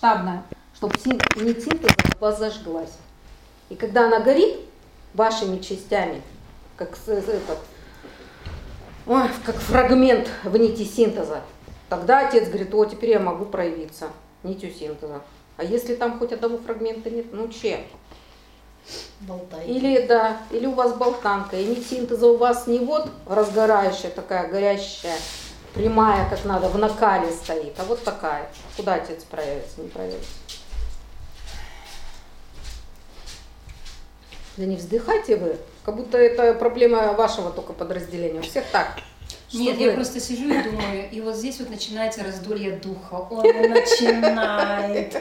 масштабная, чтобы не синтезом у вас зажглась. И когда она горит вашими частями, как фрагмент в нити синтеза, тогда отец говорит: о, теперь я могу проявиться нитью синтеза. А если там хоть одного фрагмента нет, ну че? Болтайте. Или у вас болтанка, и нить синтеза у вас не вот разгорающая, такая горящая, прямая, как надо, в накале стоит, а вот такая. Куда отец проявится, не проявится? Да не вздыхайте вы, как будто это проблема вашего только подразделения. У всех так. Нет, я просто сижу и думаю, и вот здесь вот начинается раздолье духа. Он начинает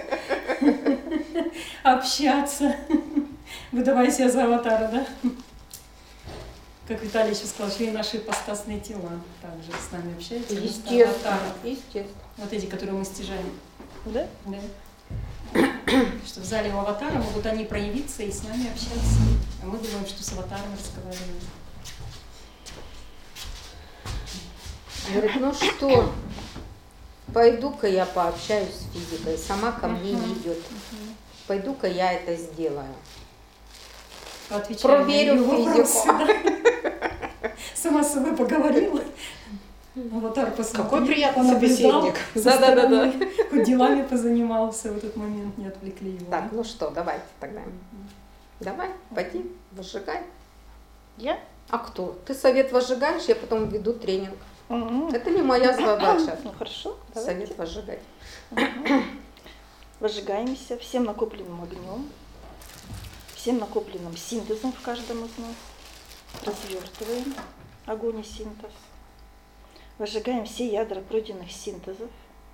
общаться, выдавая себя за аватара, да? Как Виталий сейчас сказал, что и наши ипостасные тела также с нами общаются. Естественно. Вот эти, которые мы стяжаем. Да? Да. Что в зале у аватара могут они проявиться и с нами общаться. А мы думаем, что с аватаром разговариваем. Говорит, ну что, пойду-ка я пообщаюсь с физикой, сама ко мне не идет. Пойду-ка я это сделаю. Проверю физику. Сама с собой поговорила. Аватар посмотрел. Какой приятный собеседник. Да. Хоть делами позанимался в этот момент, не отвлекли его. Так, ну что, давайте тогда. Давай, пойди, возжигай. Я? А кто? Ты совет возжигаешь, я потом веду тренинг. Это не моя задача. Ну хорошо. Совет возжигать. Возжигаемся всем накопленным огнем, всем накопленным синтезом в каждом из нас. Развертываем огонь и синтез. Возжигаем все ядра пройденных синтезов.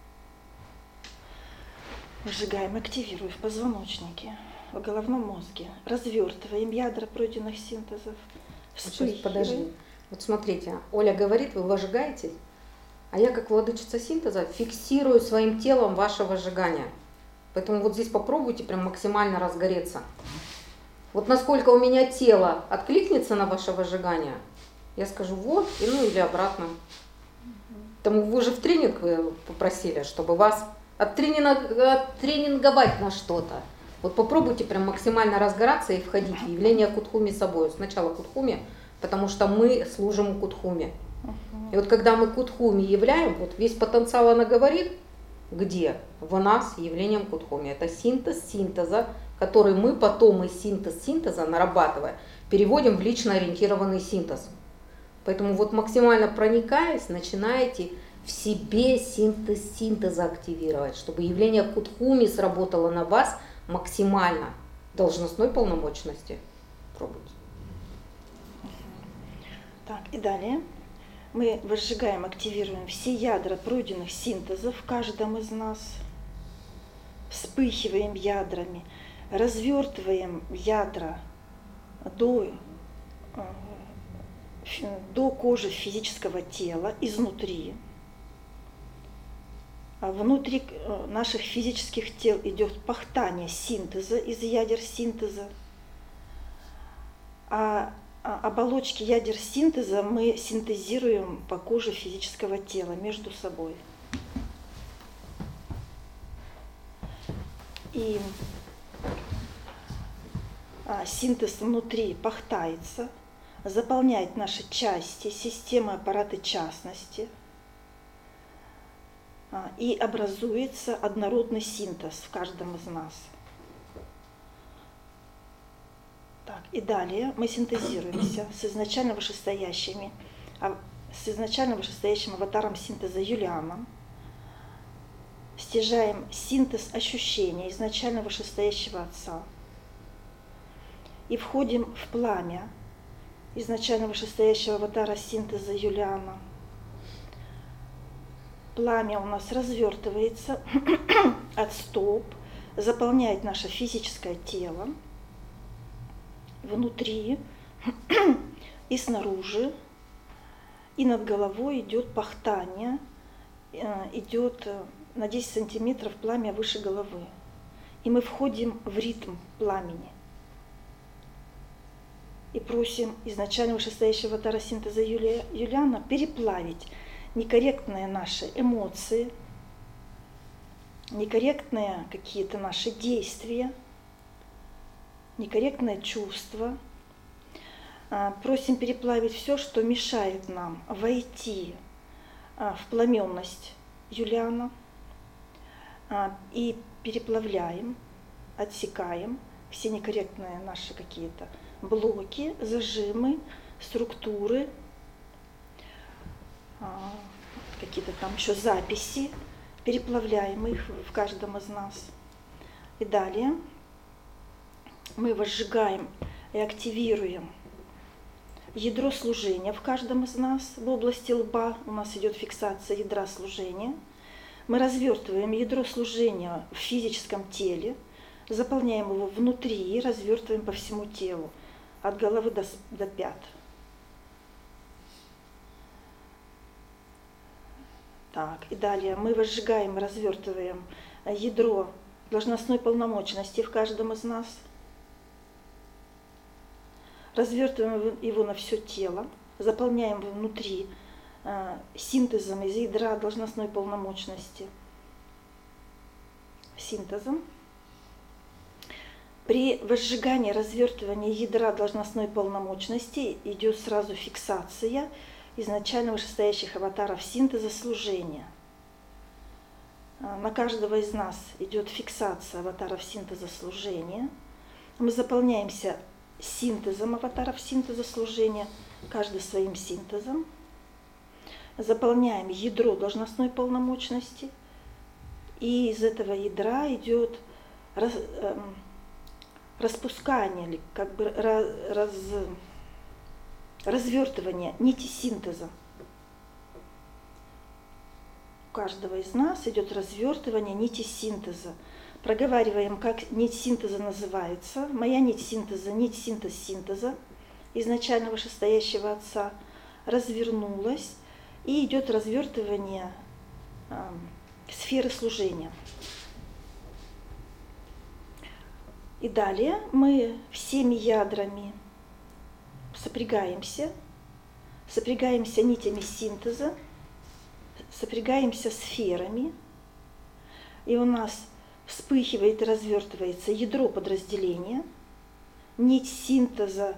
Возжигаем, активируя в позвоночнике, в головном мозге. Развертываем ядра пройденных синтезов. Сейчас, подожди. Вот смотрите, Оля говорит, вы возжигаете, а я как владычица синтеза фиксирую своим телом ваше возжигание. Поэтому вот здесь попробуйте прям максимально разгореться. Вот насколько у меня тело откликнется на ваше возжигание, я скажу вот, и ну или обратно. Потому вы же в тренинг вы попросили, чтобы вас оттренинговать на что-то. Вот попробуйте прям максимально разгораться и входить в явление Кутхуми собой. Сначала Кутхуми, потому что мы служим Кутхуми. И вот когда мы Кутхуми являем, вот весь потенциал она говорит, где? В нас явлением Кутхуми. Это синтез синтеза, который мы потом из синтеза нарабатывая, переводим в лично ориентированный синтез. Поэтому вот максимально проникаясь, начинаете в себе синтез синтеза активировать, чтобы явление Кутхуми сработало на вас максимально должностной полномочности. Пробуйте. Так, и далее мы возжигаем, активируем все ядра пройденных синтезов в каждом из нас, вспыхиваем ядрами, развертываем ядра до кожи физического тела изнутри. А внутри наших физических тел идет пахтание синтеза из ядер синтеза. А оболочки ядер синтеза мы синтезируем по коже физического тела между собой. И синтез внутри пахтается, заполняет наши части, системы, аппараты частности, и образуется однородный синтез в каждом из нас. Так, и далее мы синтезируемся с изначально вышестоящим аватаром синтеза Юлианом, стяжаем синтез ощущения изначально вышестоящего Отца и входим в пламя изначально вышестоящего аватара синтеза Юлиана. Пламя у нас развертывается от стоп, заполняет наше физическое тело внутри и снаружи, и над головой идет пахтание, идет на 10 сантиметров пламя выше головы. И мы входим в ритм пламени. И просим изначально вышестоящего аватара синтеза Юлиана переплавить некорректные наши эмоции, некорректные какие-то наши действия, некорректное чувство. Просим переплавить все, что мешает нам войти в пламенность Юлиана, и переплавляем, отсекаем все некорректные наши какие-то блоки, зажимы, структуры, какие-то там еще записи, переплавляем их в каждом из нас. И далее мы возжигаем и активируем ядро служения в каждом из нас. В области лба у нас идет фиксация ядра служения. Мы развертываем ядро служения в физическом теле, заполняем его внутри и развертываем по всему телу, от головы до пят. Так, и далее мы возжигаем, развертываем ядро должностной полномочности в каждом из нас. Развертываем его на все тело, заполняем его внутри синтезом из ядра должностной полномочности. Синтезом. При возжигании, развертывании ядра должностной полномочности идет сразу фиксация изначально вышестоящих аватаров синтеза служения. На каждого из нас идет фиксация аватаров синтеза служения. Мы заполняемся синтезом аватаров синтеза служения, каждый своим синтезом. Заполняем ядро должностной полномочности, и из этого ядра идет распускание, или как бы развертывание нити синтеза. У каждого из нас идет развертывание нити синтеза. Проговариваем, как нить синтеза называется. Моя нить синтеза, нить синтеза изначально вышестоящего Отца развернулась, и идет развертывание сферы служения. И далее мы всеми ядрами сопрягаемся нитями синтеза, сопрягаемся сферами, и у нас вспыхивает и развертывается ядро подразделения, нить синтеза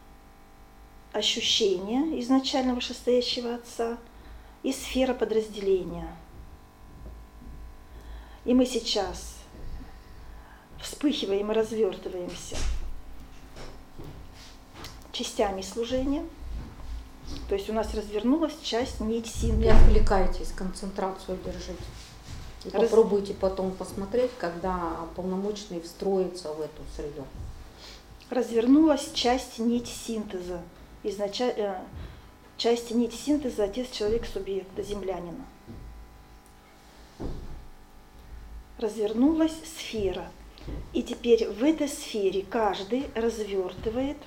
ощущения изначально вышестоящего Отца и сфера подразделения. И мы сейчас вспыхиваем и развертываемся частями служения. То есть у нас развернулась часть нить синтеза. Не отвлекайтесь, концентрацию держите. И попробуйте потом посмотреть, когда полномочный встроится в эту среду. Развернулась часть нить синтеза. Часть нить синтеза Отец, Человек, Субъект, землянина. Развернулась сфера. И теперь в этой сфере каждый развертывает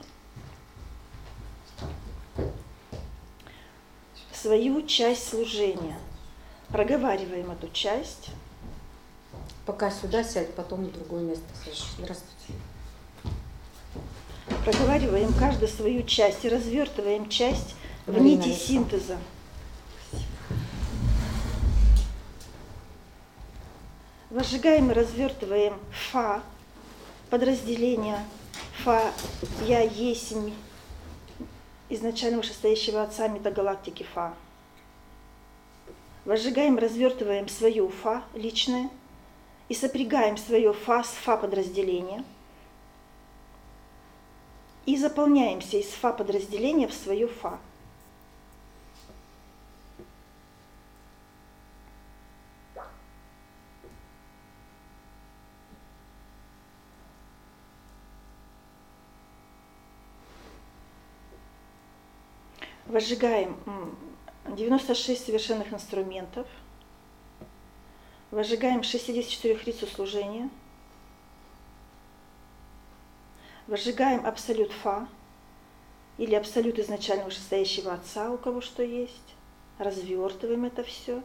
свою часть служения. Проговариваем эту часть. Пока сюда сядь, потом в другое место сядь. Здравствуйте. Проговариваем каждую свою часть и развертываем часть в нити синтеза. Возжигаем и развертываем Фа, подразделение Фа, Я есть изначально вышестоящего Отца метагалактики Фа. Возжигаем, развертываем свое Фа личное и сопрягаем свое Фа с Фа подразделения. И заполняемся из Фа подразделения в свое Фа. Возжигаем 96 совершенных инструментов. Возжигаем 64 лицу служения. Возжигаем абсолют Фа или абсолют изначально вышестоящего Отца, у кого что есть. Развертываем это все.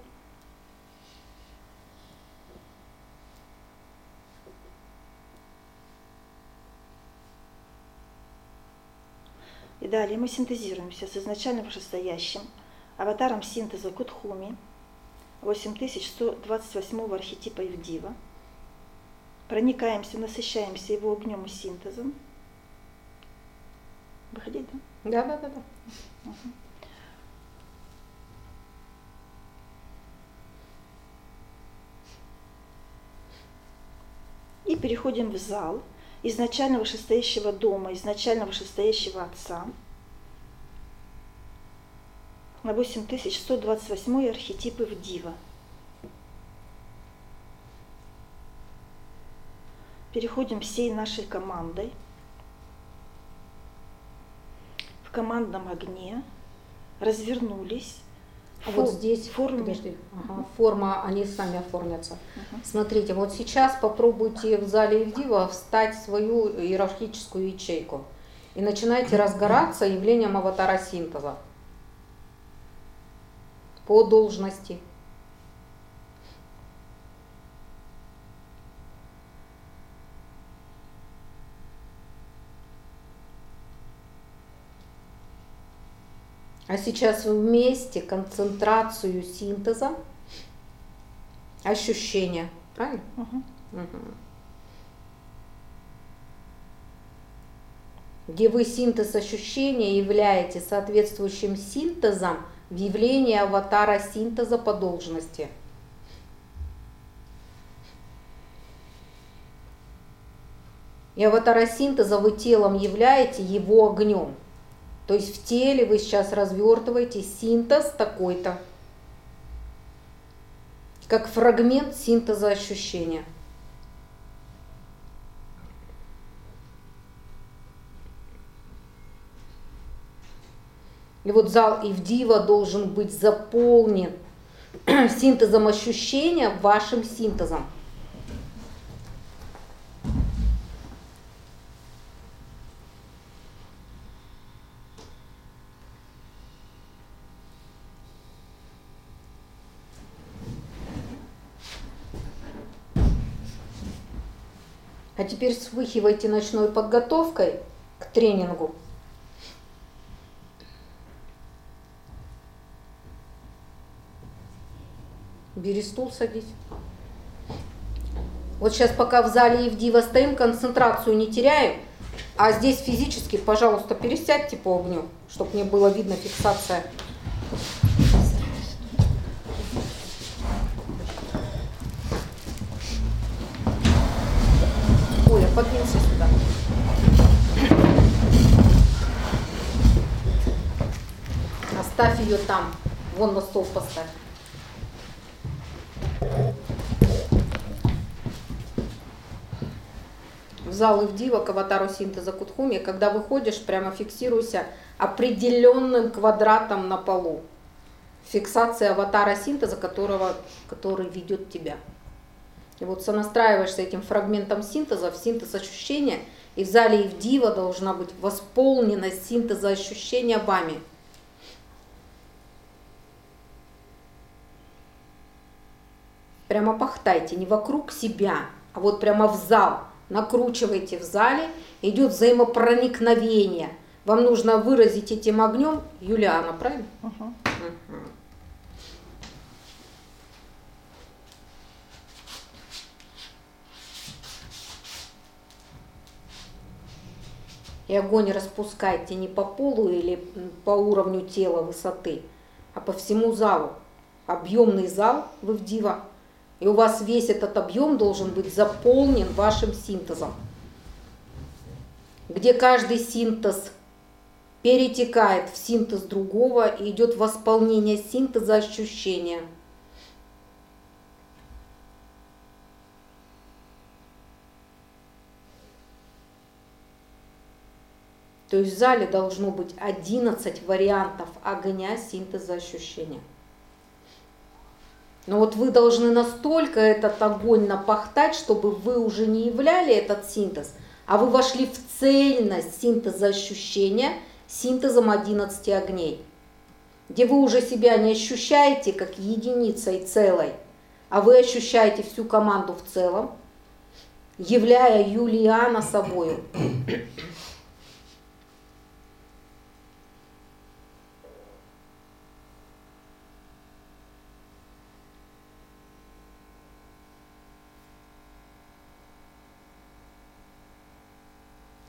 И далее мы синтезируемся с изначально вышестоящим аватаром синтеза Кутхуми, 8128 архетипа Ивдива. Проникаемся, насыщаемся его огнем и синтезом. Выходить, да? Да. Угу. И переходим в зал изначально вышестоящего дома, изначально вышестоящего Отца, на 8128 архетипы Ивдива. Переходим всей нашей командой в командном огне, развернулись. А вот здесь подожди. Форма, они сами оформятся. Смотрите, вот сейчас попробуйте в зале Ивдива встать в свою иерархическую ячейку и начинайте разгораться явлением аватара синтеза по должности. А сейчас вместе концентрацию синтеза, ощущения. Правильно? Угу. Где вы синтез ощущения являете соответствующим синтезом в явлении аватара синтеза по должности. И аватара синтеза вы телом являете его огнем. То есть в теле вы сейчас развертываете синтез такой-то, как фрагмент синтеза ощущения. И вот зал Ивдива должен быть заполнен синтезом ощущения вашим синтезом. А теперь вспыхивайте ночной подготовкой к тренингу. Бери стул, садись. Вот сейчас пока в зале Ивдива стоим, концентрацию не теряем, а здесь физически, пожалуйста, пересядьте по огню, чтобы не было видно фиксация. Ой, подвинься сюда. Оставь ее там. Вон на стол поставь. В зал Ивдива к аватару синтеза Кутхуми, когда выходишь, прямо фиксируйся определенным квадратом на полу. Фиксация аватара синтеза, который ведет тебя. И вот сонастраиваешься этим фрагментом синтеза в синтез ощущения, и в зале Ивдива должна быть восполненность синтеза ощущения вами. Прямо пахтайте, не вокруг себя, а вот прямо в зал. Накручивайте в зале, идет взаимопроникновение. Вам нужно выразить этим огнем Юлиана, правильно? Угу. И огонь распускайте не по полу или по уровню тела высоты, а по всему залу. Объемный зал в Ивдива. И у вас весь этот объем должен быть заполнен вашим синтезом, где каждый синтез перетекает в синтез другого и идет восполнение синтеза ощущения. То есть в зале должно быть 11 вариантов огня синтеза ощущения. Но вот вы должны настолько этот огонь напахтать, чтобы вы уже не являли этот синтез, а вы вошли в цельность синтеза ощущения синтезом 11 огней, где вы уже себя не ощущаете как единицей целой, а вы ощущаете всю команду в целом, являя Юлиана собою.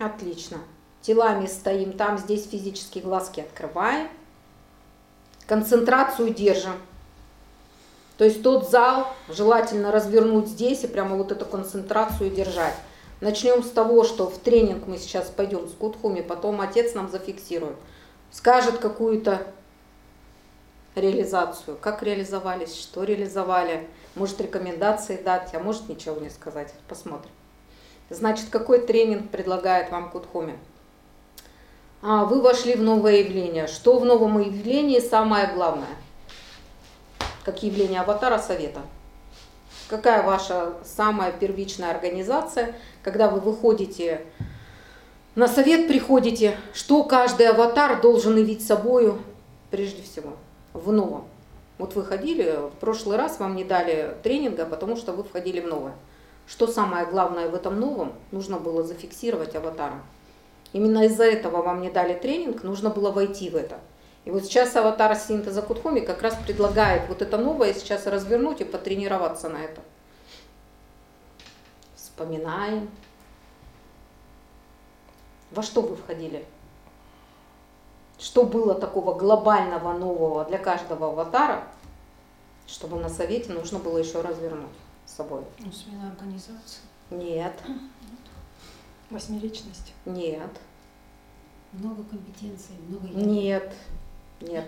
Отлично. Телами стоим там, здесь физически глазки открываем. Концентрацию держим. То есть тот зал желательно развернуть здесь и прямо вот эту концентрацию держать. Начнем с того, что в тренинг мы сейчас пойдем с Кутхуми, потом отец нам зафиксирует. Скажет какую-то реализацию, как реализовались, что реализовали, может рекомендации дать, а может ничего не сказать. Посмотрим. Значит, какой тренинг предлагает вам Кутхуми? Вы вошли в новое явление. Что в новом явлении самое главное? Как явление аватара совета. Какая ваша самая первичная организация, когда вы выходите на совет, приходите, что каждый аватар должен явить собою прежде всего в новом? Вот вы ходили, в прошлый раз вам не дали тренинга, потому что вы входили в новое. Что самое главное в этом новом нужно было зафиксировать аватаром? Именно из-за этого вам не дали тренинг, нужно было войти в это. И вот сейчас аватар синтеза Кутхуми как раз предлагает вот это новое сейчас развернуть и потренироваться на это. Вспоминаем. Во что вы входили? Что было такого глобального нового для каждого аватара, чтобы на совете нужно было еще развернуть с собой? Ну, смена организации. Нет. Восьмеричность. Нет. Много компетенций, много... Нет. Нет.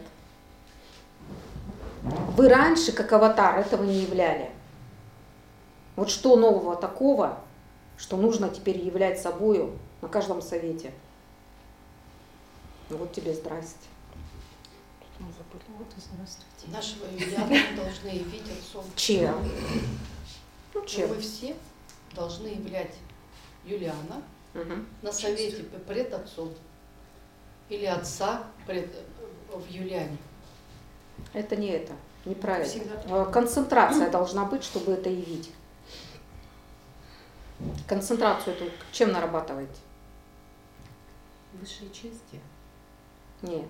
Вы раньше, как аватар, этого не являли. Вот что нового такого, что нужно теперь являть собою на каждом совете? Вот тебе здрасте. Вот и здравствуйте. Нашего Юлиана мы должны явить отцом. Чем? Ну, Но чем? мы все должны являть Юлиана Мгм. на совете пред отцом. Или отца в Юлиане. Это не это, неправильно. Всегда. Концентрация должна быть, чтобы это явить. Концентрацию эту чем нарабатываете? Высшие части. Нет.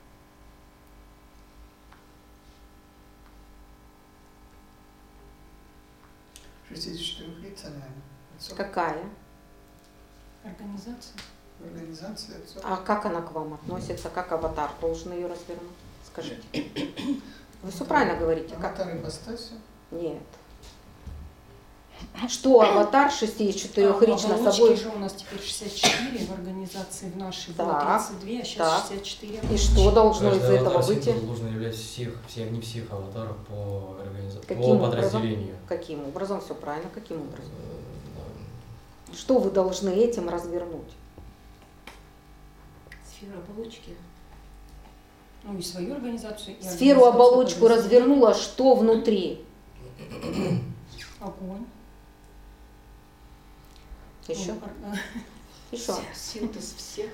Лица, наверное. Отцов. Какая? Организация. Организация отцов. А как она к вам относится? Как аватар должен ее развернуть? Скажите. Вы все правильно говорите. Как? Аватар ипостаси. Нет. Что аватар 64-рично Оболочки собой? же у нас теперь 64 в организации, в нашей было Так, 32, а сейчас так. 64. И что должно из Каждый этого аватар выйти? синтеза должен являть все огни всех аватаров по Каким по образом? подразделению. Каким образом? Все правильно. Каким образом? Что вы должны этим развернуть? Сфера оболочки. Ну и свою организацию. И Сферу организацию оболочку подразделения. развернула, что внутри? Огонь. Еще? Ну, Еще. Синтез всех,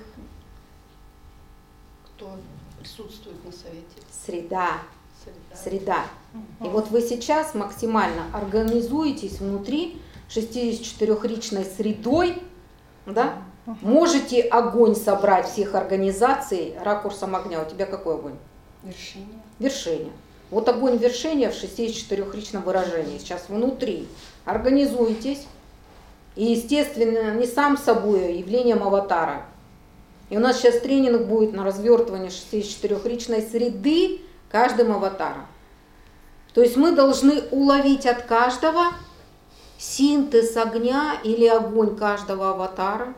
кто присутствует на совете. Среда. Среда. Среда. И Мгм. вот вы сейчас максимально организуетесь внутри 64-ричной средой, да? Можете огонь собрать всех организаций ракурсом огня. У тебя какой огонь? Вершине. Вершение. Вот огонь вершения в 64-ричном выражении. Сейчас внутри организуйтесь. И, естественно, не сам собой, а явлением аватара. И у нас сейчас тренинг будет на развертывание 64-ричной среды каждым аватаром. То есть мы должны уловить от каждого синтез огня или огонь каждого аватара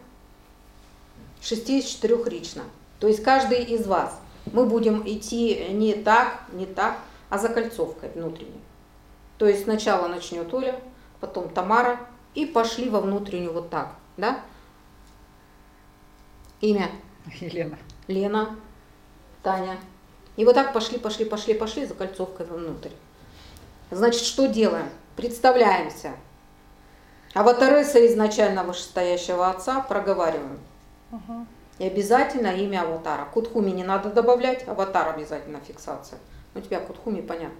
64-рично. То есть каждый из вас. Мы будем идти не так, а закольцовкой внутренней. То есть сначала начнет Оля, потом Тамара, и пошли во внутреннюю вот так, да? Имя? Елена. Лена, Таня. И вот так пошли закольцовкой вовнутрь. Значит, что делаем? Представляемся. Аватареса изначально вышестоящего отца проговариваем. Ага. И обязательно имя аватара. Кутхуми не надо добавлять, аватар обязательно фиксация. У тебя Кутхуми понятно.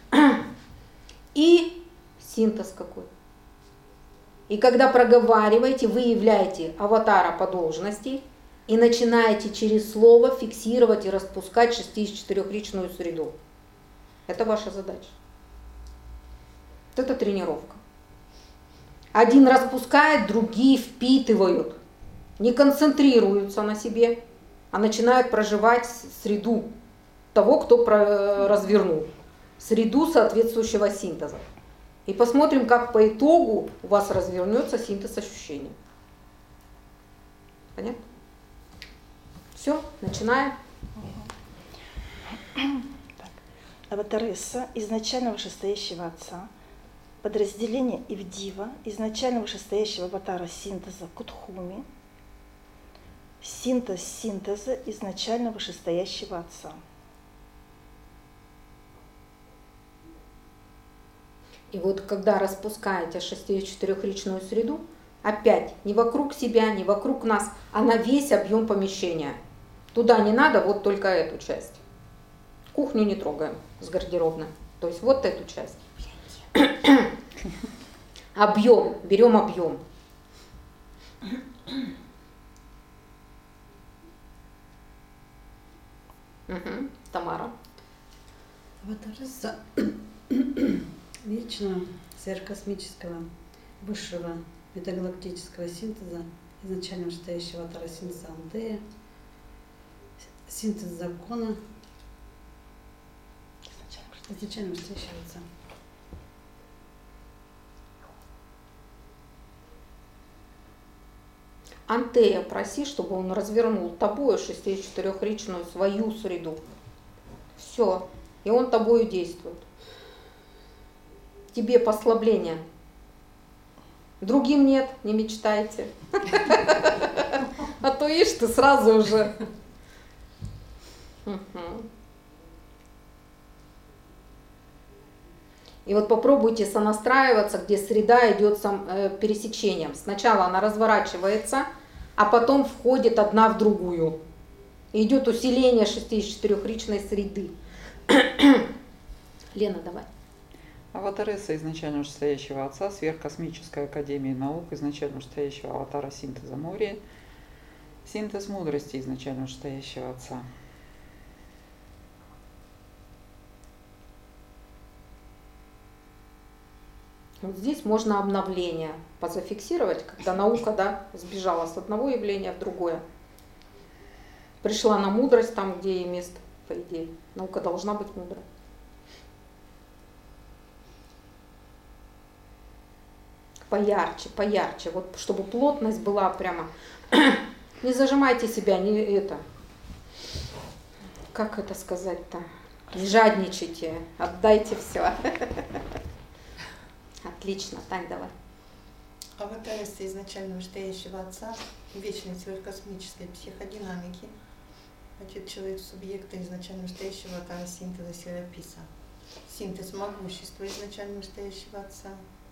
И синтез какой. И когда проговариваете, вы являете аватара по должности и начинаете через слово фиксировать и распускать 64-ричную среду. Это ваша задача. Вот это тренировка. Один распускает, другие впитывают. не концентрируются на себе, а начинают проживать среду того, кто развернул, среду соответствующего синтеза. И посмотрим, как по итогу у вас развернется синтез ощущений. Понятно? Все, начинаем. Аватаресса, изначально вышестоящего Отца, подразделение Ивдива, изначально вышестоящего аватара синтеза Кутхуми, синтез синтеза изначально вышестоящего Отца. И вот когда распускаете 6-4-ричную среду, опять не вокруг себя, не вокруг нас, а на весь объем помещения. Туда не надо, вот только эту часть. Кухню не трогаем с гардеробной. То есть вот эту часть. Объем, берем объем. Угу. Тамара. Аватаресса вечного сверхкосмического высшего метагалактического синтеза, изначально вышестоящего аватара синтеза Андея, синтез закона, изначально вышестоящего Отца. Антея проси, чтобы он развернул тобою 6-4-ричную свою среду. Все. И он тобою действует. Тебе послабление. Другим нет, не мечтайте. А то ишь ты сразу уже. И вот попробуйте сонастраиваться, где среда идет пересечением. Сначала она разворачивается, а потом входит одна в другую. И идет усиление 6-4-ричной среды. Лена, давай. Аватаресса изначально вышестоящего Отца, сверхкосмической академии наук, изначально вышестоящего аватара синтеза Мории, синтез мудрости изначально вышестоящего Отца. Вот здесь можно обновление позафиксировать, когда наука сбежала с одного явления в другое. Пришла на мудрость там, где ей место, по идее. Наука должна быть мудрой. Поярче, поярче, вот чтобы плотность была прямо. Не зажимайте себя, не это. Как это сказать-то? Не жадничайте, отдайте все. Отлично, Тань, давай. Аватаресса изначально вышестоящего Отца, вечной сверхкосмической психодинамики, отец человек субъекта изначально вышестоящего аватара синтеза Сераписа, синтез могущества изначально вышестоящего Отца.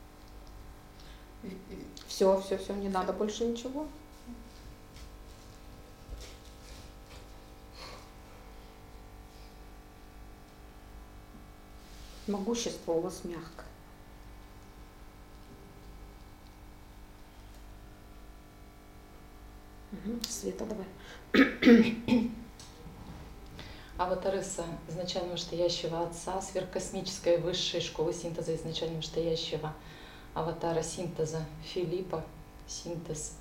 Все, не надо больше ничего. Могущество у вас мягко. Света, давай. Аватаресса изначально вышестоящего Отца, сверхкосмической высшей школы синтеза изначально вышестоящего аватара синтеза Филиппа, синтез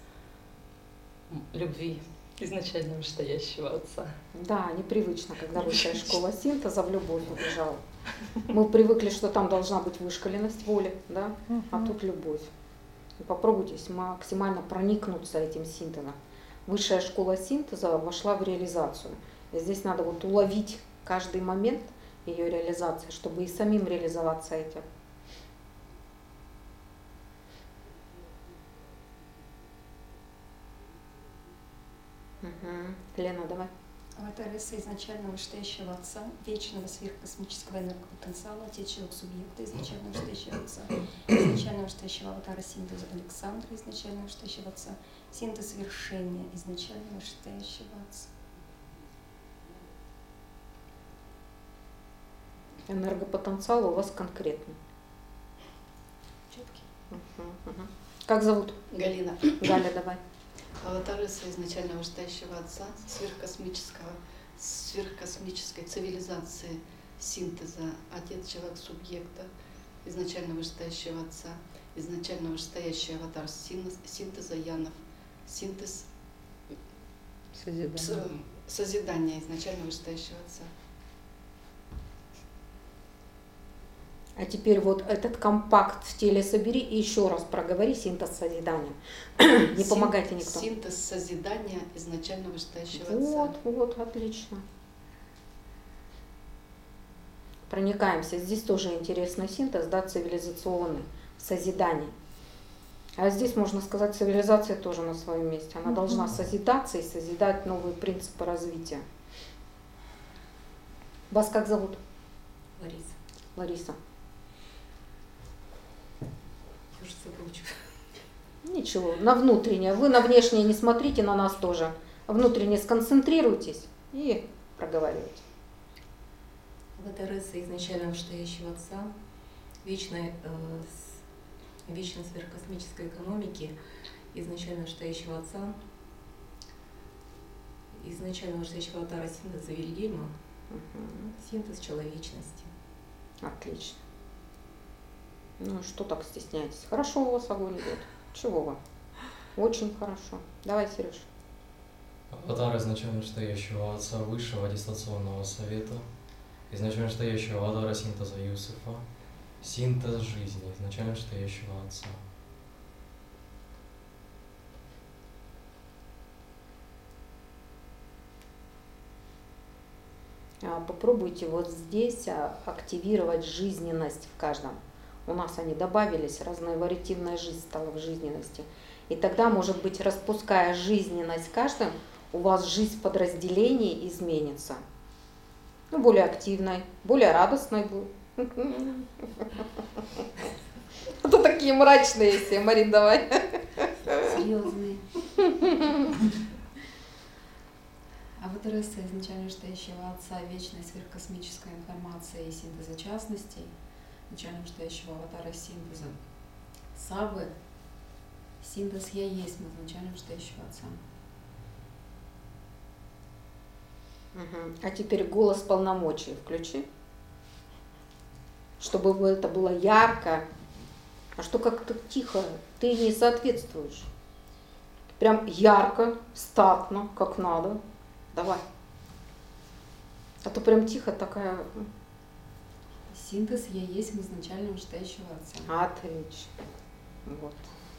любви изначально вышестоящего Отца. Да, непривычно, когда высшая школа синтеза в любовь убежала. Мы привыкли, что там должна быть вышкаленность воли, да, а тут любовь. И попробуйте максимально проникнуться этим синтезом. Высшая школа синтеза вошла в реализацию. И здесь надо вот уловить каждый момент ее реализации, чтобы и самим реализоваться этим. Лена, давай. Аватаресса изначально вышестоящего Отца, вечного сверхкосмического энергопотенциала, отец человек субъекта, изначально вышестоящего Отца, изначально вышестоящего аватара синтеза Александра, изначально вышестоящего Отца, синтез вершения, изначально вышестоящего Отца. Энергопотенциал у вас конкретный. Четкий. Как зовут? Галина. Галя, давай. Аватаресса изначально вышестоящего Отца, сверхкосмической цивилизации синтеза, отец человек субъекта, изначально вышестоящего Отца, изначально вышестоящий аватар синтеза Янов, синтез Созидание изначально вышестоящего Отца. А теперь вот этот компакт в теле собери и еще раз проговори синтез созидания. Не помогайте никто. Синтез созидания изначально вышестоящего Отца. Вот, отлично. Проникаемся. Здесь тоже интересный синтез, да, цивилизационный, созидание. А здесь, можно сказать, цивилизация тоже на своем месте. Она должна созидаться и созидать новые принципы развития. Вас как зовут? Лариса. Лариса. Я уже забочу. Ничего, на внутреннее. Вы на внешнее не смотрите, на нас тоже. Внутренне сконцентрируйтесь и проговаривайте. Аватар изначально вышестоящего Отца, вечной сверхкосмической экономики, изначально вышестоящего Отца, изначально вышестоящего Аватара синтеза Вильгельма, синтез человечности. Отлично. Ну что так стесняетесь? Хорошо у вас огонь идет. Чего вы? Очень хорошо. Давай, Сереж. Аватар изначально стоящего Отца Высшего Аттестационного Совета, изначально стоящего Аватара синтеза Юсефа, синтез жизни, изначально стоящего Отца. Попробуйте вот здесь активировать жизненность в каждом. У нас они добавились, разная вариативная жизнь стала в жизненности. И тогда, может быть, распуская жизненность каждым, у вас жизнь подразделений изменится. Ну, более активной, более радостной будет. А то такие мрачные все, Марин, давай. Серьезные. Аватар изначально вышестоящего Отца, вечная сверхкосмическая информация и синтеза частностей, изначально вышестоящего Аватара синтеза Саввы, синтез Я есть, изначально вышестоящего Отца. А теперь голос полномочий включи, чтобы это было ярко. А что как-то тихо, ты не соответствуешь. Прям ярко, статно, как надо. Давай. А то прям тихо такая. Синтез Я есть изначально вышестоящего Отца. Отлично. Вот.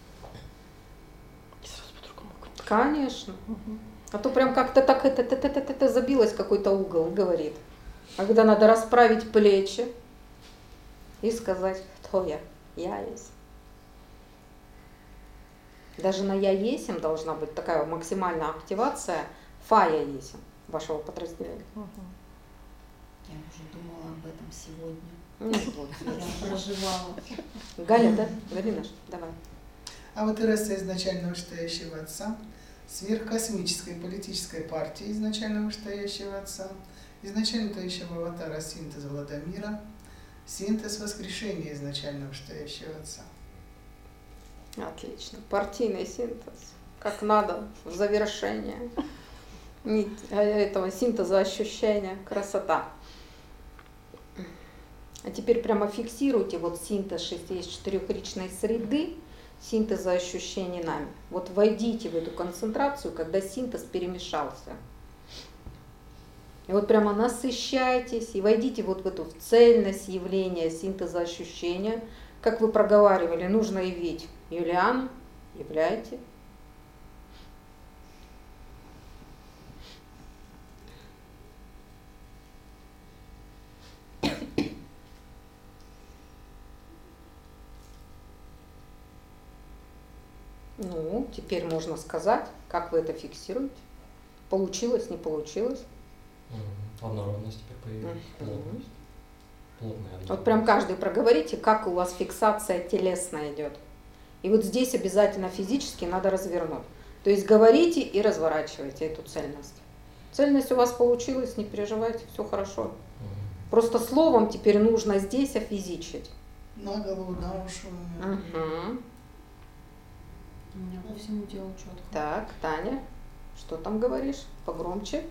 Конечно. А то прям как-то так это забилось какой-то угол, говорит. А когда надо расправить плечи и сказать, кто я? Я есть. Даже на я есим должна быть такая максимальная активация фа я есим вашего подразделения. Я уже думала об этом сегодня. Вот. Я проживала. Галя, да? Галина, давай. Аватар изначально вышестоящего Отца, сверхкосмической политической партии изначально вышестоящего Отца, изначально стоящего Аватара синтеза Владимира, синтез воскрешения изначально вышестоящего Отца. Отлично. Партийный синтез. Как надо в завершение этого синтеза ощущения. Красота. А теперь прямо фиксируйте вот синтез 64-ричной среды, синтеза ощущений нами. Вот войдите в эту концентрацию, когда синтез перемешался. И вот прямо насыщайтесь и войдите вот в эту цельность явления синтеза ощущения. Как вы проговаривали, нужно явить Юлиану, являйте. Ну, теперь можно сказать, как вы это фиксируете. Получилось, не получилось. Однородность теперь появилась, плотность. Плотная Вот прям каждый проговорите, как у вас фиксация телесная идет. И вот здесь обязательно физически надо развернуть. То есть говорите и разворачивайте эту цельность. Цельность у вас получилась, не переживайте, все хорошо. Просто словом теперь нужно здесь офизичить. На голову, на уши. У меня по всему телу четко. Так, Таня, что там говоришь? Погромче.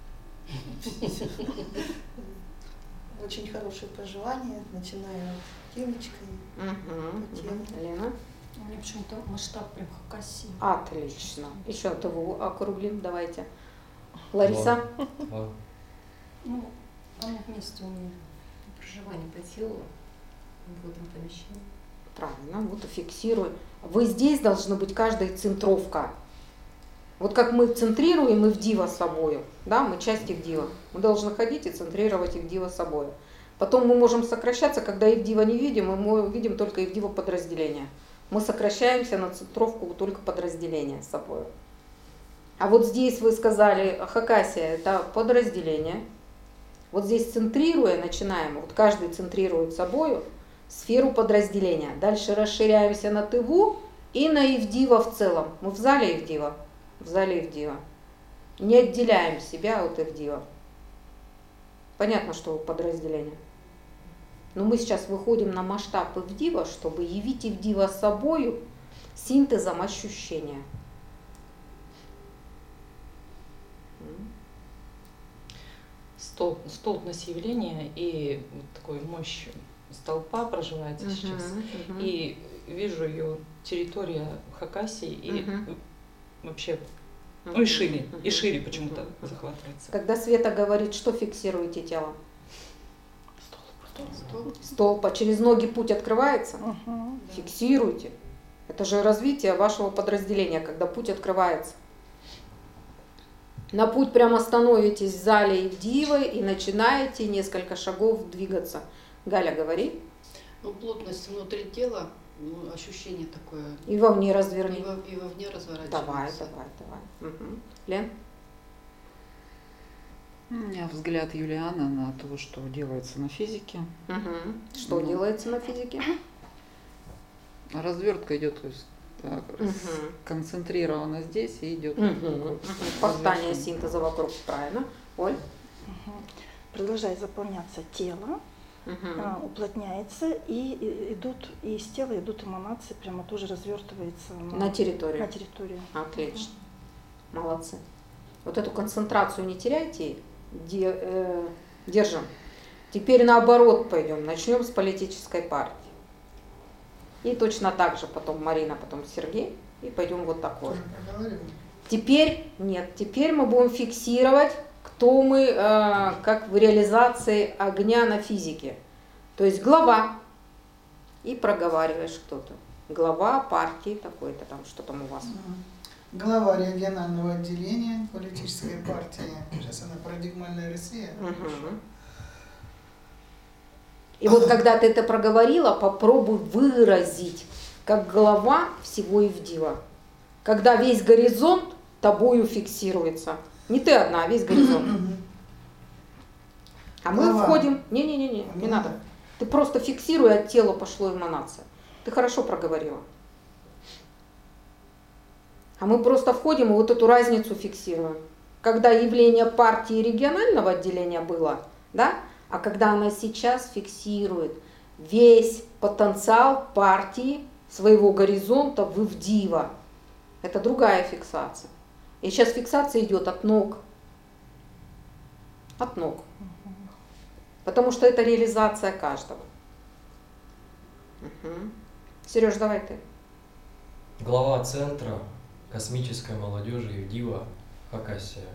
Очень хорошее пожелание, начиная девочкой. Лена? У меня почему-то масштаб прям Хакасии. Отлично. Еще того округлим, давайте. Лариса? Два. Ну, оно вместе у меня проживание по телу в этом помещении. Правильно, вот и фиксируем. Вы здесь должны быть каждая центровка. Вот как мы центрируем Ивдива собою, да, мы часть Ивдива. Мы должны ходить и центрировать Ивдива собою. Потом мы можем сокращаться, когда Ивдива не видим, и мы видим только Ивдива подразделения. Мы сокращаемся на центровку только подразделения с собой. А вот здесь вы сказали, Хакасия это подразделение. Вот здесь центрируя, начинаем, вот каждый центрирует собою сферу подразделения. Дальше расширяемся на Тыву и на Ивдива в целом. Мы в зале Ивдива. В зале Ивдива. Не отделяем себя от Ивдива. Понятно, что подразделение. Но мы сейчас выходим на масштаб Ивдива, чтобы явить Ивдива собою синтезом ощущения. Столбность явления и вот такой мощь столпа проживается сейчас. И вижу ее территория Хакасии и вообще, ну и шире почему-то захватывается. Когда Света говорит, что фиксируете тело? Столб. А через ноги путь открывается? Фиксируйте. Это же развитие вашего подразделения, когда путь открывается. На путь прямо становитесь в зале Ивдива и начинаете несколько шагов двигаться. Галя, говори. Ну, плотность внутри тела, ну, ощущение такое. И вовне разверни. И вовне разворачивается. Давай. Угу. Лен? У меня взгляд Юлиана на то, что делается на физике. Что делается на физике? Развертка идет, то есть так, концентрирована здесь и идет. Повтание синтеза вокруг, правильно. Оль? Продолжает заполняться тело, уплотняется, и из тела идут эманации, прямо тоже развертывается на территорию. На территорию. Отлично. Молодцы. Вот эту концентрацию не теряйте, держим. Теперь наоборот пойдем, начнем с политической партии. И точно так же потом Марина, потом Сергей, и пойдем вот такой. Теперь нет, теперь мы будем фиксировать, кто мы, как в реализации огня на физике. То есть глава, и проговариваешь кто-то. Глава партии такой-то там, что там у вас. Глава регионального отделения политической партии. Сейчас она парадигмальная Россия. И вот когда ты это проговорила, попробуй выразить, как глава всего Ивдива. Когда весь горизонт тобою фиксируется. Не ты одна, а весь горизонт. А мы входим... Не надо. Ты просто фиксируй, от тела пошло эманация. Ты хорошо проговорила. А мы просто входим и вот эту разницу фиксируем. Когда явление партии регионального отделения было, да, а когда она сейчас фиксирует весь потенциал партии своего горизонта в Ивдива. Это другая фиксация. И сейчас фиксация идет от ног. От ног. Потому что это реализация каждого. Сереж, давай ты. Глава центра космической молодежи Ивдива Хакасия.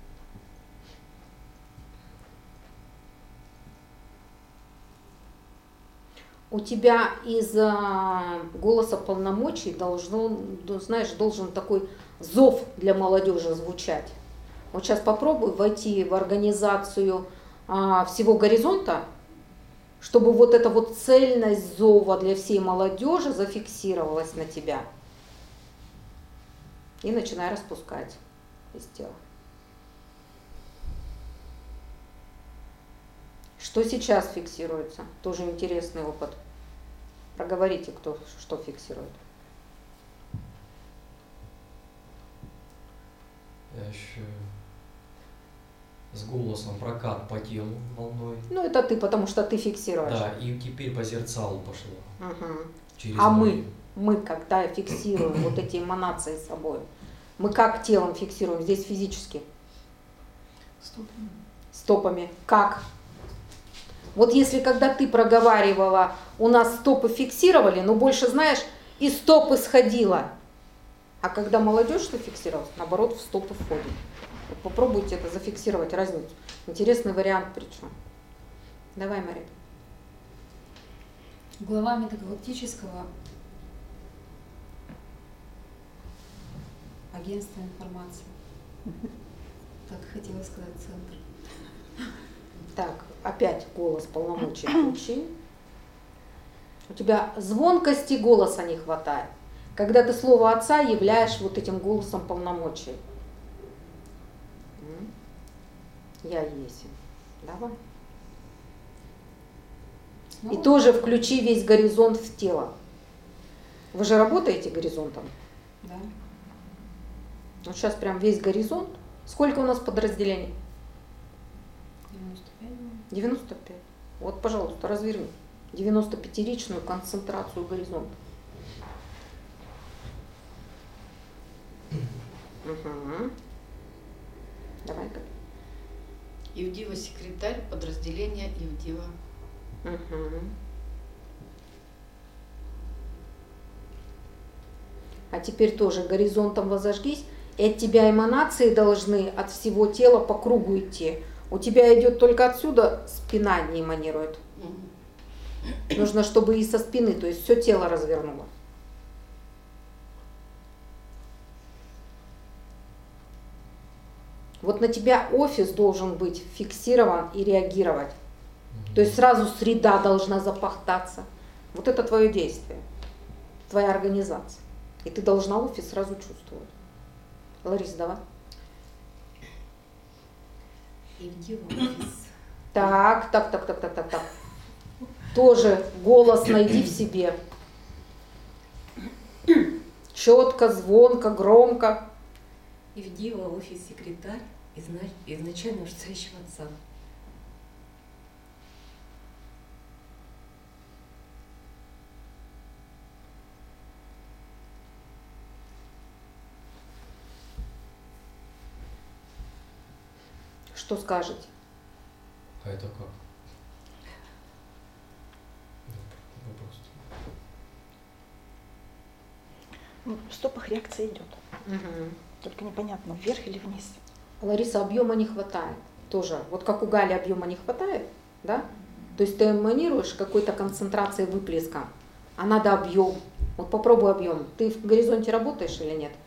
У тебя из голоса полномочий должен такой зов для молодежи звучать. Вот сейчас попробуй войти в организацию всего горизонта, чтобы вот эта вот цельность зова для всей молодежи зафиксировалась на тебя. И начинай распускать из тела. Что сейчас фиксируется? Тоже интересный опыт. Проговорите, кто что фиксирует. Я еще с голосом прокат по телу волной. Ну это ты, потому что ты фиксируешь. Да, и теперь по зерцалу пошло. Через а ноги. мы когда фиксируем вот эти эманации с собой, мы как телом фиксируем? Здесь физически. Стопами. Стопами. Как? Вот если когда ты проговаривала, у нас стопы фиксировали, но больше знаешь, и стопы сходила. А когда молодежь зафиксировалась, наоборот, в стопы входит. Вот попробуйте это зафиксировать, разницу. Интересный вариант причем. Давай, Мария. Глава Межгалактического агентства информации. Так хотела сказать центр. Так, опять голос полномочий включи. У тебя звонкости голоса не хватает. Когда ты слово отца являешь вот этим голосом полномочий. Я есть. Давай. И тоже включи весь горизонт в тело. Вы же работаете горизонтом? Да. Вот сейчас прям весь горизонт. Сколько у нас подразделений? 95. 95. Вот, пожалуйста, разверни 95-ричную концентрацию горизонта. Угу. Давай-ка. Ивдива секретарь подразделения Ивдива. Угу. А теперь тоже горизонтом возожгись. И от тебя эманации должны от всего тела по кругу идти. У тебя идет только отсюда, спина не эманирует. Нужно, чтобы и со спины, то есть все тело развернуло. Вот на тебя офис должен быть фиксирован и реагировать. То есть сразу среда должна запахтаться. Вот это твое действие, твоя организация. И ты должна офис сразу чувствовать. Лариса, давай. Ивдива офис. Так. Тоже голос найди в себе. Четко, звонко, громко. Ивдива офис секретарь изначально настоящего отца. Что скажете? А это как? Вопрос. Ну, в стопах реакция идет. Угу. Только непонятно, вверх или вниз. Лариса, объема не хватает. Тоже. Вот как у Гали объема не хватает, да? То есть ты эманируешь какой-то концентрацией выплеска, а надо объем. Вот попробуй объем. Ты в горизонте работаешь или нет?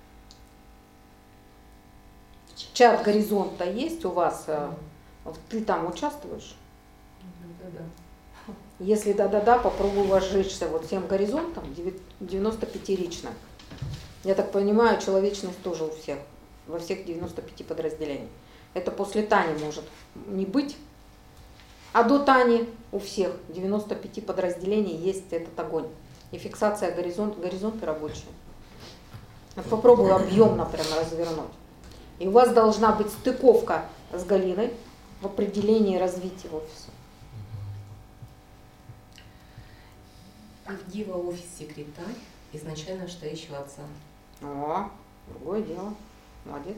Чат горизонта есть у вас? Ты там участвуешь? Да. Если да-да-да, попробуй возжечься вот всем горизонтом 95-рично. Я так понимаю, человечность тоже у всех, во всех 95 подразделениях. Это после Тани может не быть, а до Тани у всех 95 подразделений есть этот огонь. И фиксация горизонта рабочая. Вот попробуй объемно прямо развернуть. И у вас должна быть стыковка с Галиной в определении развития офиса. Ивдива офис секретарь изначально настоящего отца. О, другое дело. Молодец.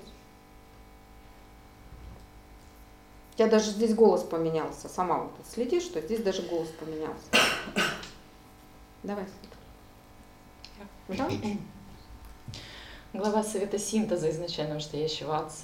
У тебя даже здесь голос поменялся. Сама вот следишь, что здесь даже голос поменялся. Давай. Да? Глава Совета синтеза изначально настоящего отца.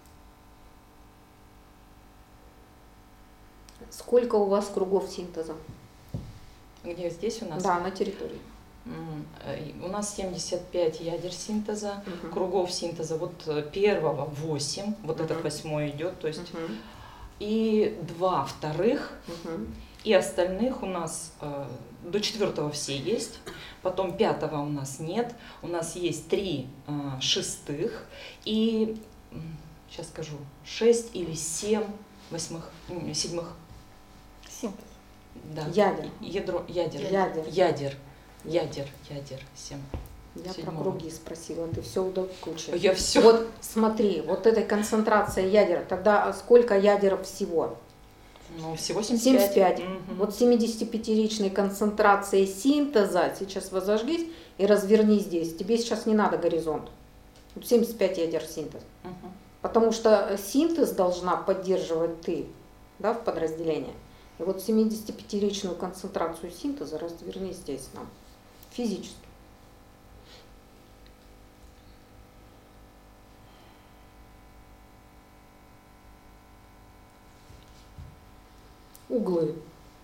Сколько у вас кругов синтеза? Где здесь у нас? Да, на территории. У нас 75 ядер синтеза, кругов синтеза. Вот первого 8, вот этот 8 идет, то есть и 2 вторых, и остальных у нас до 4 все есть, потом 5 у нас нет, у нас есть 3 шестых и, сейчас скажу, 6 или 7 седьмых. Синтез. Да. Ядер. Ядер. 7. Я про круги спросила, ты все удокучила. Я все. Вот смотри, вот этой концентрация ядер, тогда сколько ядер всего? Ну, всего 75. Вот 75-ричной концентрацией синтеза сейчас возожгись и разверни здесь. Тебе сейчас не надо горизонт. 75 ядер синтез. Потому что синтез должна поддерживать ты, да, в подразделении. И вот 75-ричную концентрацию синтеза разверни здесь нам. Физически. углы.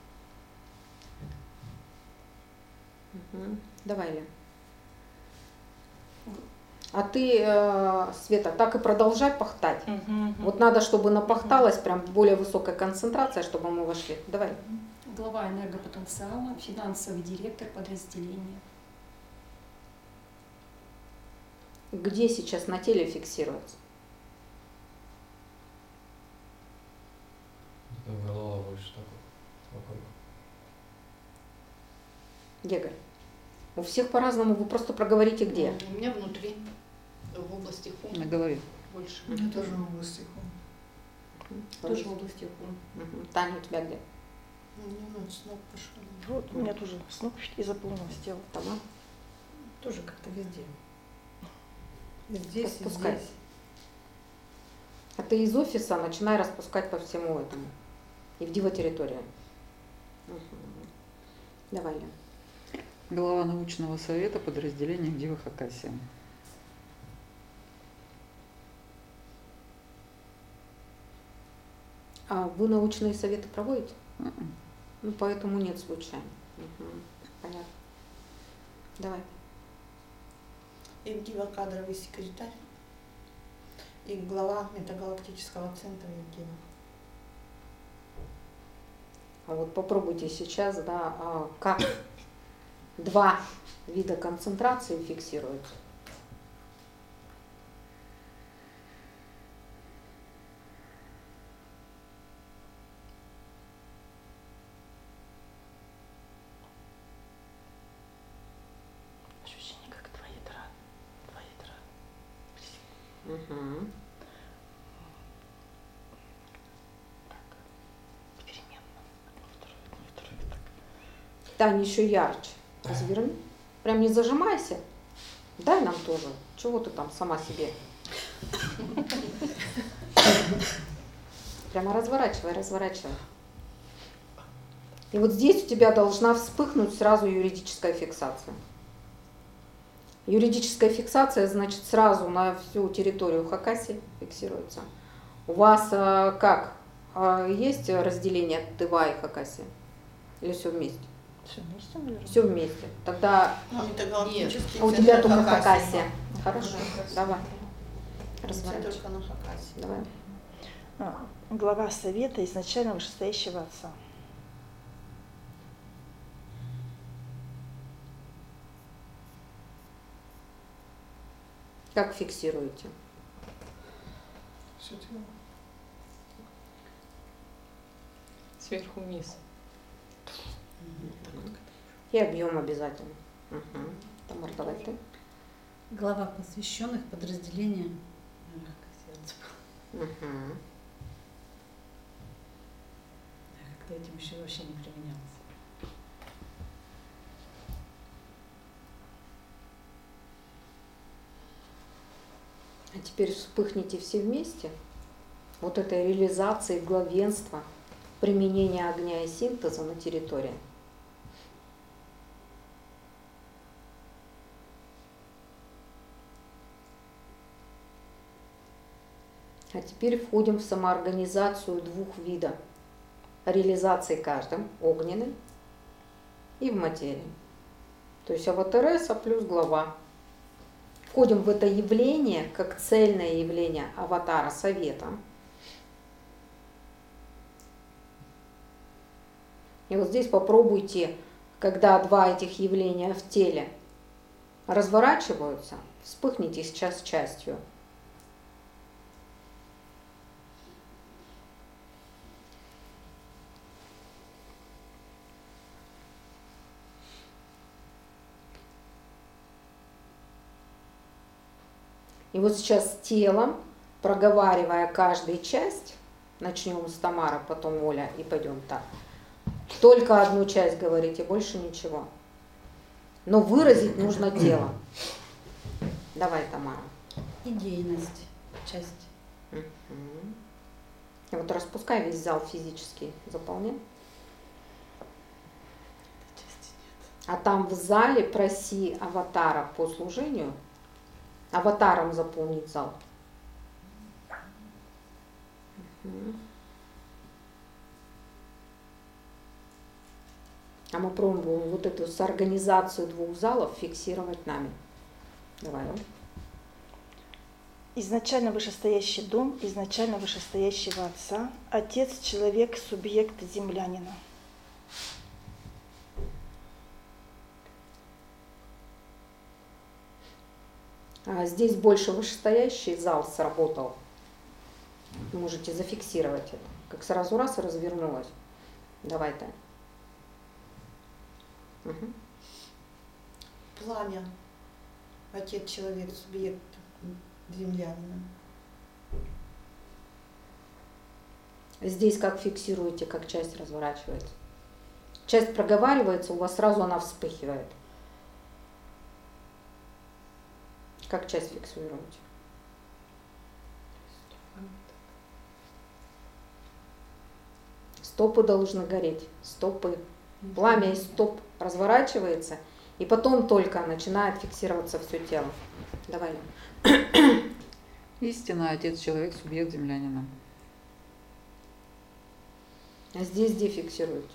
Давай, Лен. А ты, Света, так и продолжай пахтать. Вот надо, чтобы напахталась прям более высокая концентрация, чтобы мы вошли. Давай. Глава энергопотенциала, финансовый директор подразделения. Где сейчас на теле фиксируется? Голова выше такой. Вокруг. Геголь. У всех по-разному, вы просто проговорите где. У меня внутри, в области хума. На голове. Больше. У меня тоже в области хума. Тоже в области хума. Таня, у тебя где? Ну, с ног пошел. Вот у меня тоже с ног и заполнилось тело. Тамара? Тоже как-то везде. И здесь, и Распускай. здесь. А ты из офиса начинай распускать по всему этому. И в дива-территорию. Давай, Лен. Глава научного совета подразделения Дива Хакасия. А вы научные советы проводите? Ну, поэтому нет случайно. Понятно. Давай. Евгений кадровый секретарь и глава метагалактического центра Евгений. А вот попробуйте сейчас, да, как два вида концентрации фиксируются. Ощущение, как два ядра. Угу. Тань, еще ярче. Разверни. Прям не зажимайся. Дай нам тоже. Чего ты там сама себе? Прямо разворачивай, разворачивай. И вот здесь у тебя должна вспыхнуть сразу юридическая фиксация. Юридическая фиксация, значит, сразу на всю территорию Хакасии фиксируется. У вас как? Есть разделение Тыва и Хакасии? Или все вместе? Все вместе, наверное. Все вместе. Тогда Метагалактический у тебя центр только Хакасии. Хакасия. Хорошо, давай. Все Разворачивай. только на Хакасии. Давай. Глава совета изначально вышестоящего отца. Как фиксируете? Все тело. Сверху вниз. И объем обязательно. Тамара, давай ты. Глава посвященных подразделения. Как-то этим еще вообще не применялось. А теперь вспыхните все вместе. Вот этой реализации главенства, применения огня и синтеза на территории. А теперь входим в самоорганизацию двух видов реализации каждым, огненной и в материи. То есть аватареса плюс глава. Входим в это явление, как цельное явление аватара совета. И вот здесь попробуйте, когда два этих явления в теле разворачиваются, вспыхните сейчас частью. И вот сейчас телом, проговаривая каждую часть, начнем с Тамары, потом Оля, и пойдем так. Только одну часть говорите, больше ничего. Но выразить нужно телом. Давай, Тамара. Идейность, часть. И вот распускай весь зал физически, заполняй. А там в зале проси аватара по служению, аватаром заполнить зал. А мы пробуем вот эту соорганизацию двух залов фиксировать нами. Давай. Изначально вышестоящий дом, изначально вышестоящего Отца, Отец, человек, субъект землянина. А здесь больше вышестоящий зал сработал. Вы можете зафиксировать это. Как сразу раз и развернулось. Давай, Тань. Угу. Пламя. Отец, человек, субъект землянина. Здесь как фиксируете, как часть разворачивается. Часть проговаривается, у вас сразу она вспыхивает. Как часть фиксируете? Стопы должны гореть. Стопы. Пламя из стоп разворачивается, и потом только начинает фиксироваться все тело. Давай. Истина, Отец, человек, субъект землянина. А здесь где фиксируете?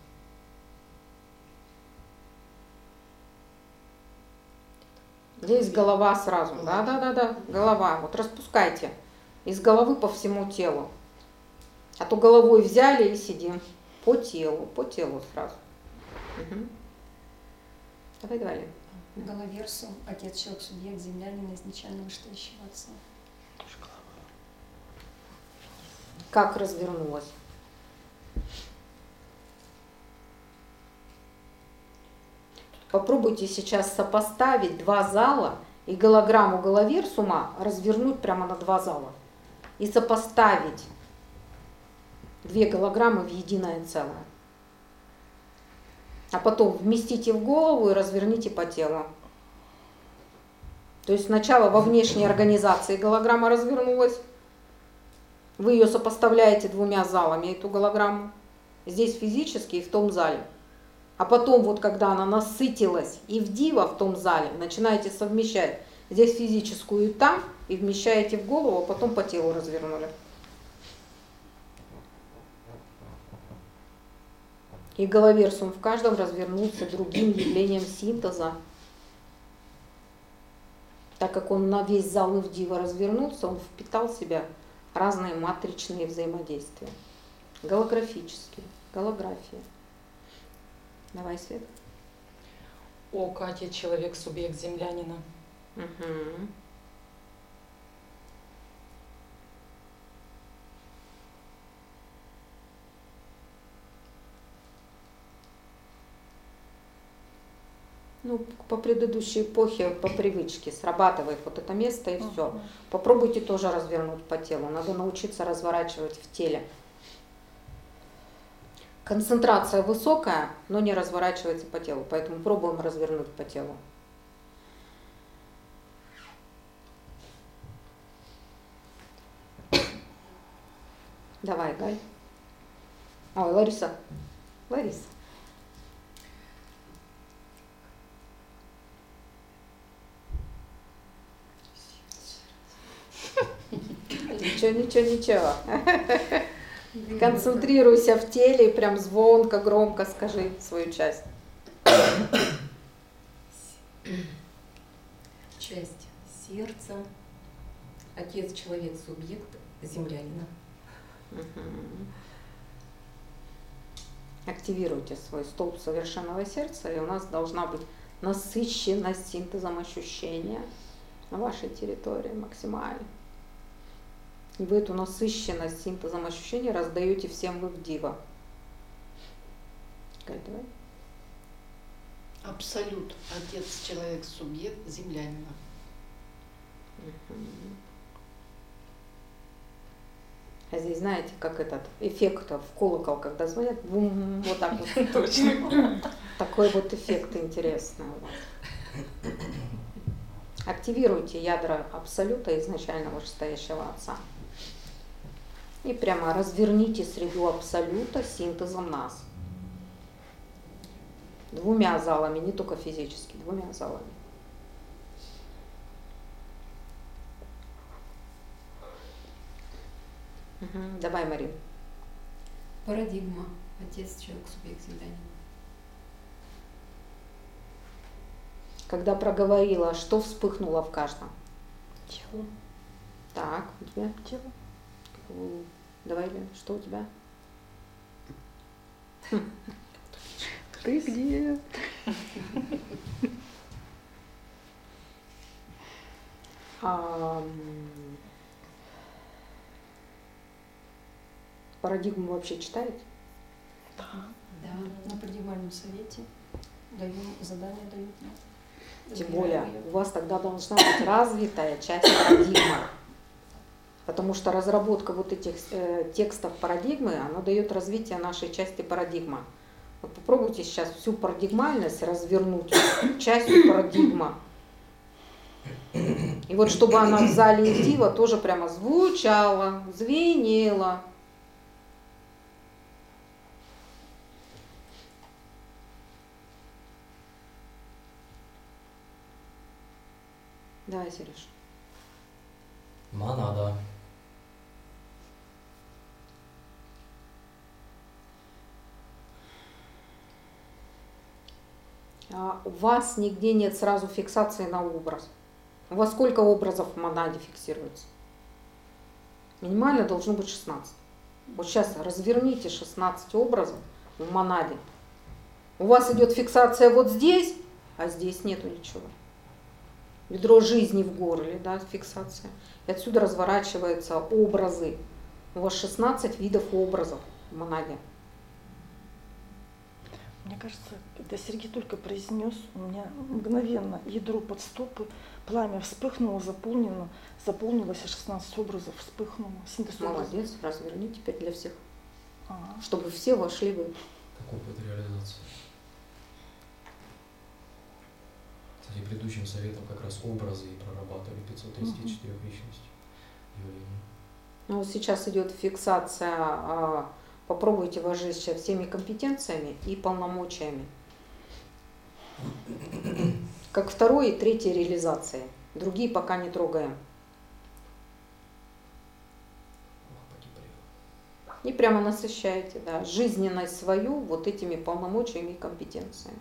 Здесь голова сразу. Да, голова. Вот распускайте. Из головы по всему телу. А то головой взяли и сидим. По телу сразу. Угу. Давай. Головерсу, Отец, человек, субъект землянина, изначально вышестоящего Отца. Как развернулась? Попробуйте сейчас сопоставить два зала и голограмму головерсума развернуть прямо на два зала. И сопоставить две голограммы в единое целое. А потом вместите в голову и разверните по телу. То есть сначала во внешней организации голограмма развернулась. Вы ее сопоставляете двумя залами, эту голограмму. Здесь физически и в том зале. А потом, вот когда она насытилась и в дива в том зале, начинаете совмещать здесь физическую и там, и вмещаете в голову, а потом по телу развернули. И головерсум в каждом развернулся другим явлением синтеза. Так как он на весь зал и в дива развернулся, он впитал в себя разные матричные взаимодействия. Голографические, голография. Давай, Свет. О, Катя, человек, субъект землянина. Угу. Ну, по предыдущей эпохе, по привычке срабатывает вот это место и все. Попробуйте тоже развернуть по телу. Надо научиться разворачивать в теле. Концентрация высокая, но не разворачивается по телу. Поэтому пробуем развернуть по телу. Давай, Галь. Ой, Лариса. Ничего. Концентрируйся в теле и прям звонко, громко скажи свою часть. Часть сердца. Отец, человек, субъект землянина. Активируйте свой столб совершенного сердца, и у нас должна быть насыщенность синтезом ощущения на вашей территории максимально. И вы эту насыщенность синтезом ощущений раздаете всем вы в дива. Давай. Абсолют. Отец, человек, субъект землянина. А здесь, знаете, как этот эффект в колокол, когда звонят, бум, вот так вот. Точно. Такой вот эффект интересный у вас. Активируйте ядра абсолюта изначального вышестоящего Отца. И прямо разверните среду абсолюта синтезом нас. Двумя залами, не только физически, двумя залами. Давай, Марин. Парадигма. Отец, человек, субъект землянина. Когда проговорила, что вспыхнуло в каждом? Тело. Так, у тебя? Тело. Давай, Лен, что у тебя? Ты где? Парадигму вообще читаете? Да. На парадигмальном совете даем задания, дают. Тем более у вас тогда должна быть развитая часть парадигмы. Потому что разработка вот этих текстов парадигмы, она дает развитие нашей части парадигмы. Вот попробуйте сейчас всю парадигмальность развернуть частью парадигма. И вот чтобы она в зале Дива тоже прямо звучала, звенела. Давай, Сереж. Монада. У вас нигде нет сразу фиксации на образ. У вас сколько образов в монаде фиксируется? Минимально должно быть 16. Вот сейчас разверните 16 образов в монаде. У вас идет фиксация вот здесь, а здесь нету ничего. Ядро жизни в горле, да, фиксация. И отсюда разворачиваются образы. У вас 16 видов образов в монаде. Мне кажется, когда Сергей только произнес, у меня мгновенно ядро под стопы, пламя вспыхнуло, заполнилось, и 16 образов вспыхнуло. Синтез образов. Молодец, разверни теперь для всех. Чтобы все вошли в это. Как опыт реализации. Кстати, предыдущим советом как раз образы и прорабатывали 534 личностей явлений. Ну, вот сейчас идет фиксация. Попробуйте вожжись всеми компетенциями и полномочиями. Как второй и третьей реализации. Другие пока не трогаем. И прямо насыщаете, да, жизненность свою вот этими полномочиями и компетенциями.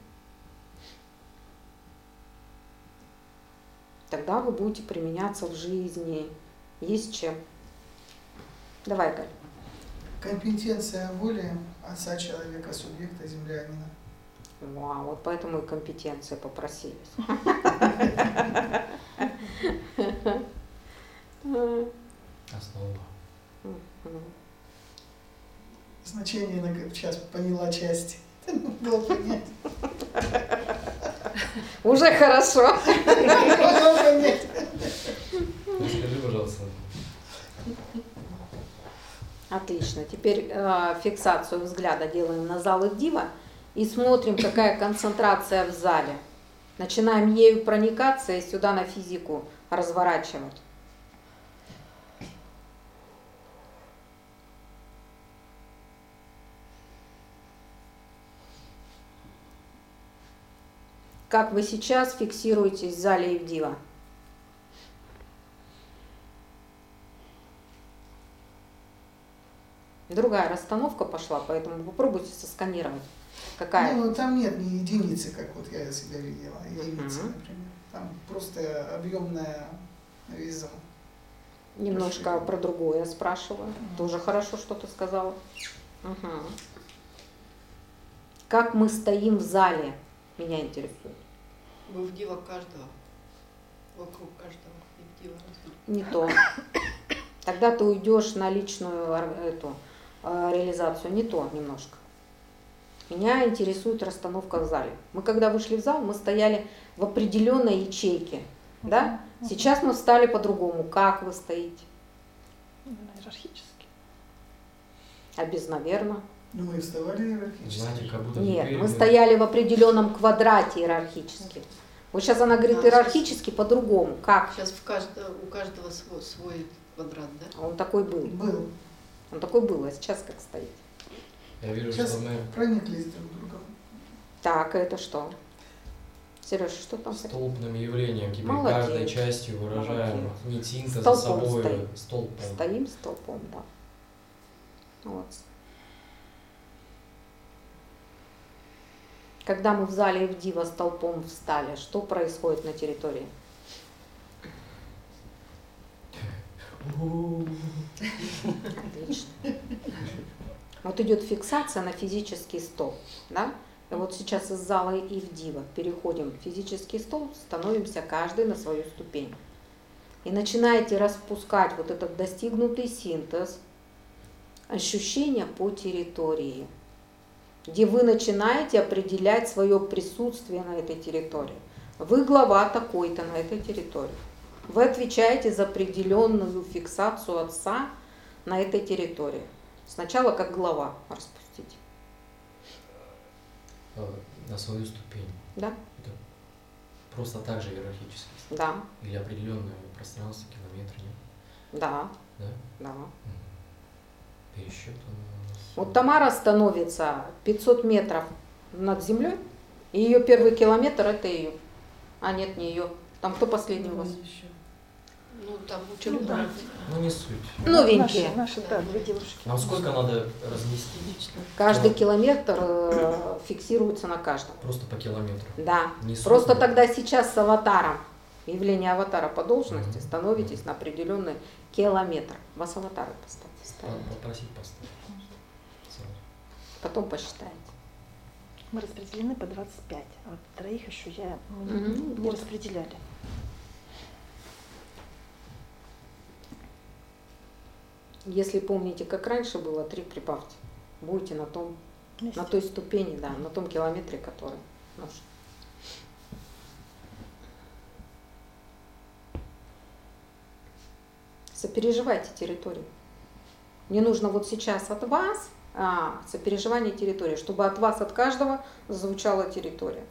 Тогда вы будете применяться в жизни. Есть чем. Давай, Галь. Компетенция воли отца человека, субъекта, землянина. Вау, вот поэтому и компетенции попросились. Основа. Значение сейчас поняла часть. Было понять. Уже хорошо. Скажи, пожалуйста. Отлично. Теперь фиксацию взгляда делаем на зал Дива и смотрим, какая концентрация в зале. Начинаем ею проникаться и сюда на физику разворачивать. Как вы сейчас фиксируетесь в зале Дива? Другая расстановка пошла, поэтому попробуйте сосканировать. Какая? Ну, там нет ни единицы, как вот я себя видела. Единицы, например. Там просто объемная виза. Немножко про другое я спрашиваю. Тоже хорошо, что ты сказала. Как мы стоим в зале? Меня интересует. Вы в дива каждого. Вокруг каждого. И в дива. Не то. Тогда ты уйдешь на личную эту реализацию. Не то немножко. Меня интересует расстановка в зале. Мы когда вышли в зал, мы стояли в определенной ячейке. Да? Сейчас мы встали по-другому. Как вы стоите? Иерархически. А без, наверное. Ну, мы вставали иерархически. Знаете, как будто Нет, мы стояли в определенном квадрате иерархически. Вот сейчас она говорит иерархически по-другому. Как? Сейчас у каждого свой квадрат, да? А он такой был. Был. Он такой был, а сейчас как стоит? Я вижу, Сейчас что мы прониклись друг другом. Так, это что? Сереж, что там? столпным явлением, теперь Молодец. каждой частью выражаем нить синтеза Столпом собой, стоим. столпом. Стоим столпом, да. Вот. Когда мы в зале Ивдива столпом встали, что происходит на территории? Отлично. Вот идет фиксация на физический стол, да? И вот сейчас из зала Ивдива переходим в физический стол, становимся каждый на свою ступень. И начинаете распускать вот этот достигнутый синтез, ощущения по территории, где вы начинаете определять свое присутствие на этой территории. Вы глава такой-то на этой территории. Вы отвечаете за определенную фиксацию отца на этой территории. Сначала как глава распустить. На свою ступень. Да. Это просто так же иерархически. Да. Или определенное пространство, километры, нет? Да. Да? Да. Пересчет у нас. Вот Тамара становится 500 метров над землей, и ее первый километр это ее. А нет, не ее. Там кто последний у вас? Ну, там ученые. Ну, не суть. Новенькие. Наши, да, две девушки. Нам сколько надо разместить? Каждый километр фиксируется на каждом. Просто по километру. Да. Не Просто сотни. тогда сейчас с аватаром, явление аватара по должности, становитесь на определенный километр. Вас аватары поставят. Попросить поставить. Сразу. Потом посчитаете. Мы распределены по 25, а вот троих еще мы Мгм. не распределяли. Если помните, как раньше было, 3 прибавьте. Будете на том, Вместе. на той ступени, да, на том километре, который нужен. Сопереживайте территорию. Мне нужно вот сейчас от вас сопереживание территории, чтобы от вас, от каждого звучала территория.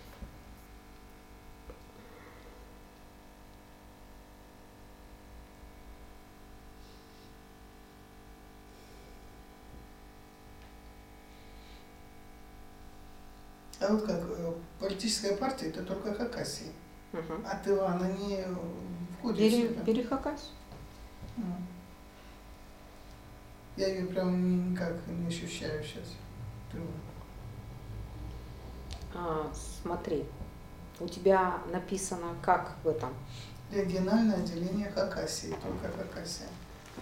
А вот как политическая партия, это только Хакасия. Угу. А Тыва, она не входит сюда. Перехакась. Я ее прям никак не ощущаю сейчас. Смотри, у тебя написано как в этом? Региональное отделение Хакасии, только Хакасия.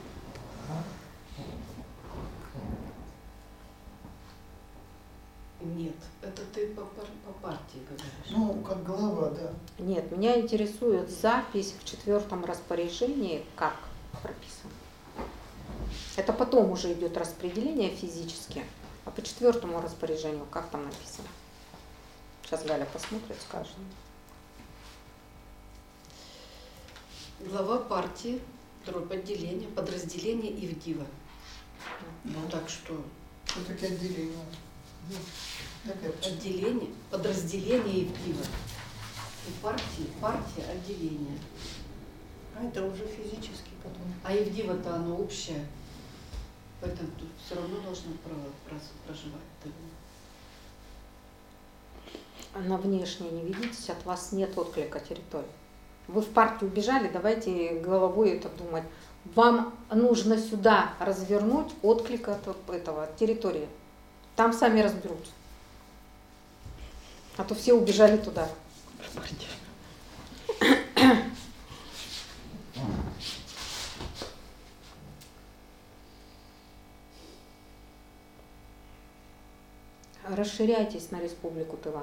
Нет, это ты по партии говоришь. Ну, как глава, да. Нет, меня интересует запись в 4-м распоряжении, как прописано. Это потом уже идет распределение физически, а по 4-му распоряжению как там написано? Сейчас Галя посмотрит, скажет. Глава партии, отделение, подразделение Ивдива. Ну, так что... Все-таки отделение. Отделение, подразделение Ивдива. И партия, отделение. А это уже физически потом. А Ивдива-то оно общее. Поэтому тут все равно должно проживать. На внешне не видитесь, от вас нет отклика территории. Вы в партию убежали, давайте головой это думать. Вам нужно сюда развернуть отклик от этого территории. Там сами разберутся. А то все убежали туда. Расширяйтесь на Республику Тыва.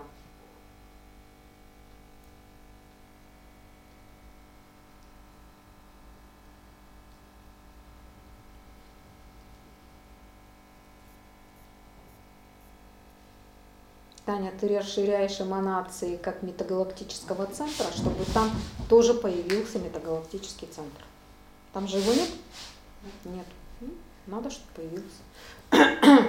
Таня, ты расширяешь эманации как метагалактического центра, чтобы там тоже появился метагалактический центр. Там же его нет? Нет. Надо, чтобы появился.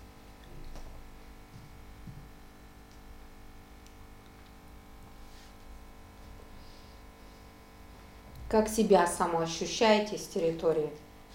Как себя самоощущаете с территории?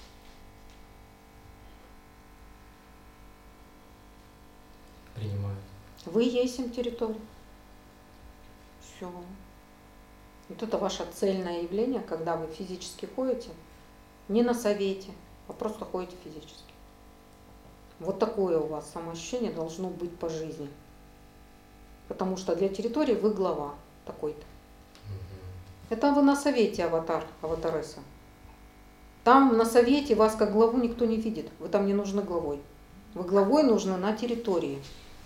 Принимаю. Вы есть им территория. Все. Вот это ваше цельное явление, когда вы физически ходите, не на совете, а просто ходите физически. Вот такое у вас самоощущение должно быть по жизни. Потому что для территории вы глава такой-то. Это вы на совете аватаресса. Там на совете вас как главу никто не видит. Вы там не нужны главой. Вы главой нужны на территории.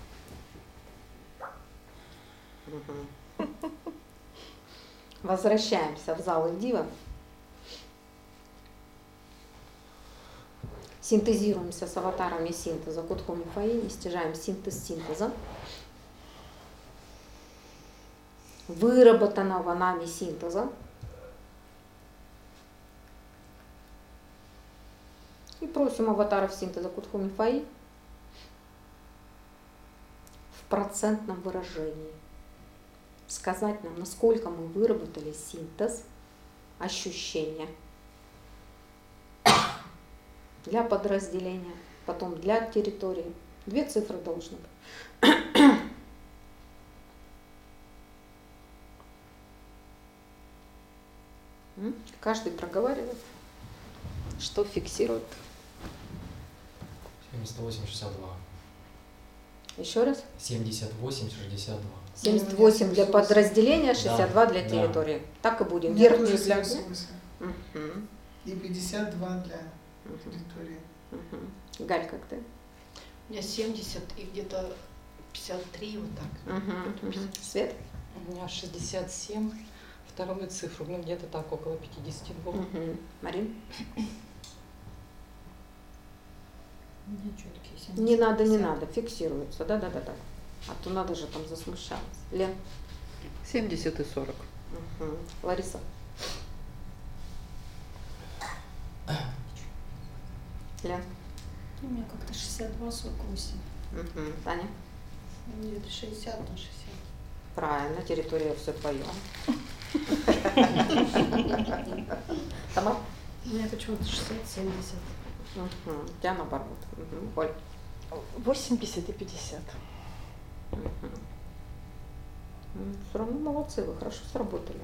Возвращаемся в зал Ивдива. Синтезируемся с аватарами синтеза Кутхуми Фаи, стяжаем синтез синтеза. Выработанного нами синтеза. И просим аватаров синтеза Кутхуми Фаи в процентном выражении сказать нам, насколько мы выработали синтез ощущения для подразделения, потом для территории. 2 цифры должны быть. Каждый проговаривает, что фиксирует. 78-62. Еще раз. 78-62. 78 для подразделения, 62 для территории. Так и будем. Верхнюю для... И 52 для территории. Галь, как ты? У меня 70 и где-то 53 вот так. Свет? У меня 67. Вторую цифру, ну где-то так, около 52. Марин? У меня четкие 70. Не надо, не надо, фиксируется. Да. А то надо же там засмущалась. Лен? 70 и 40. Лариса? Лен? У меня как-то 62-48. Таня? Где-то 60 на 60. Правильно, территория все твое. Тамар? У меня почему-то 60-70. У тебя наоборот. Оль? 80 и 50. Все равно молодцы, вы хорошо сработали.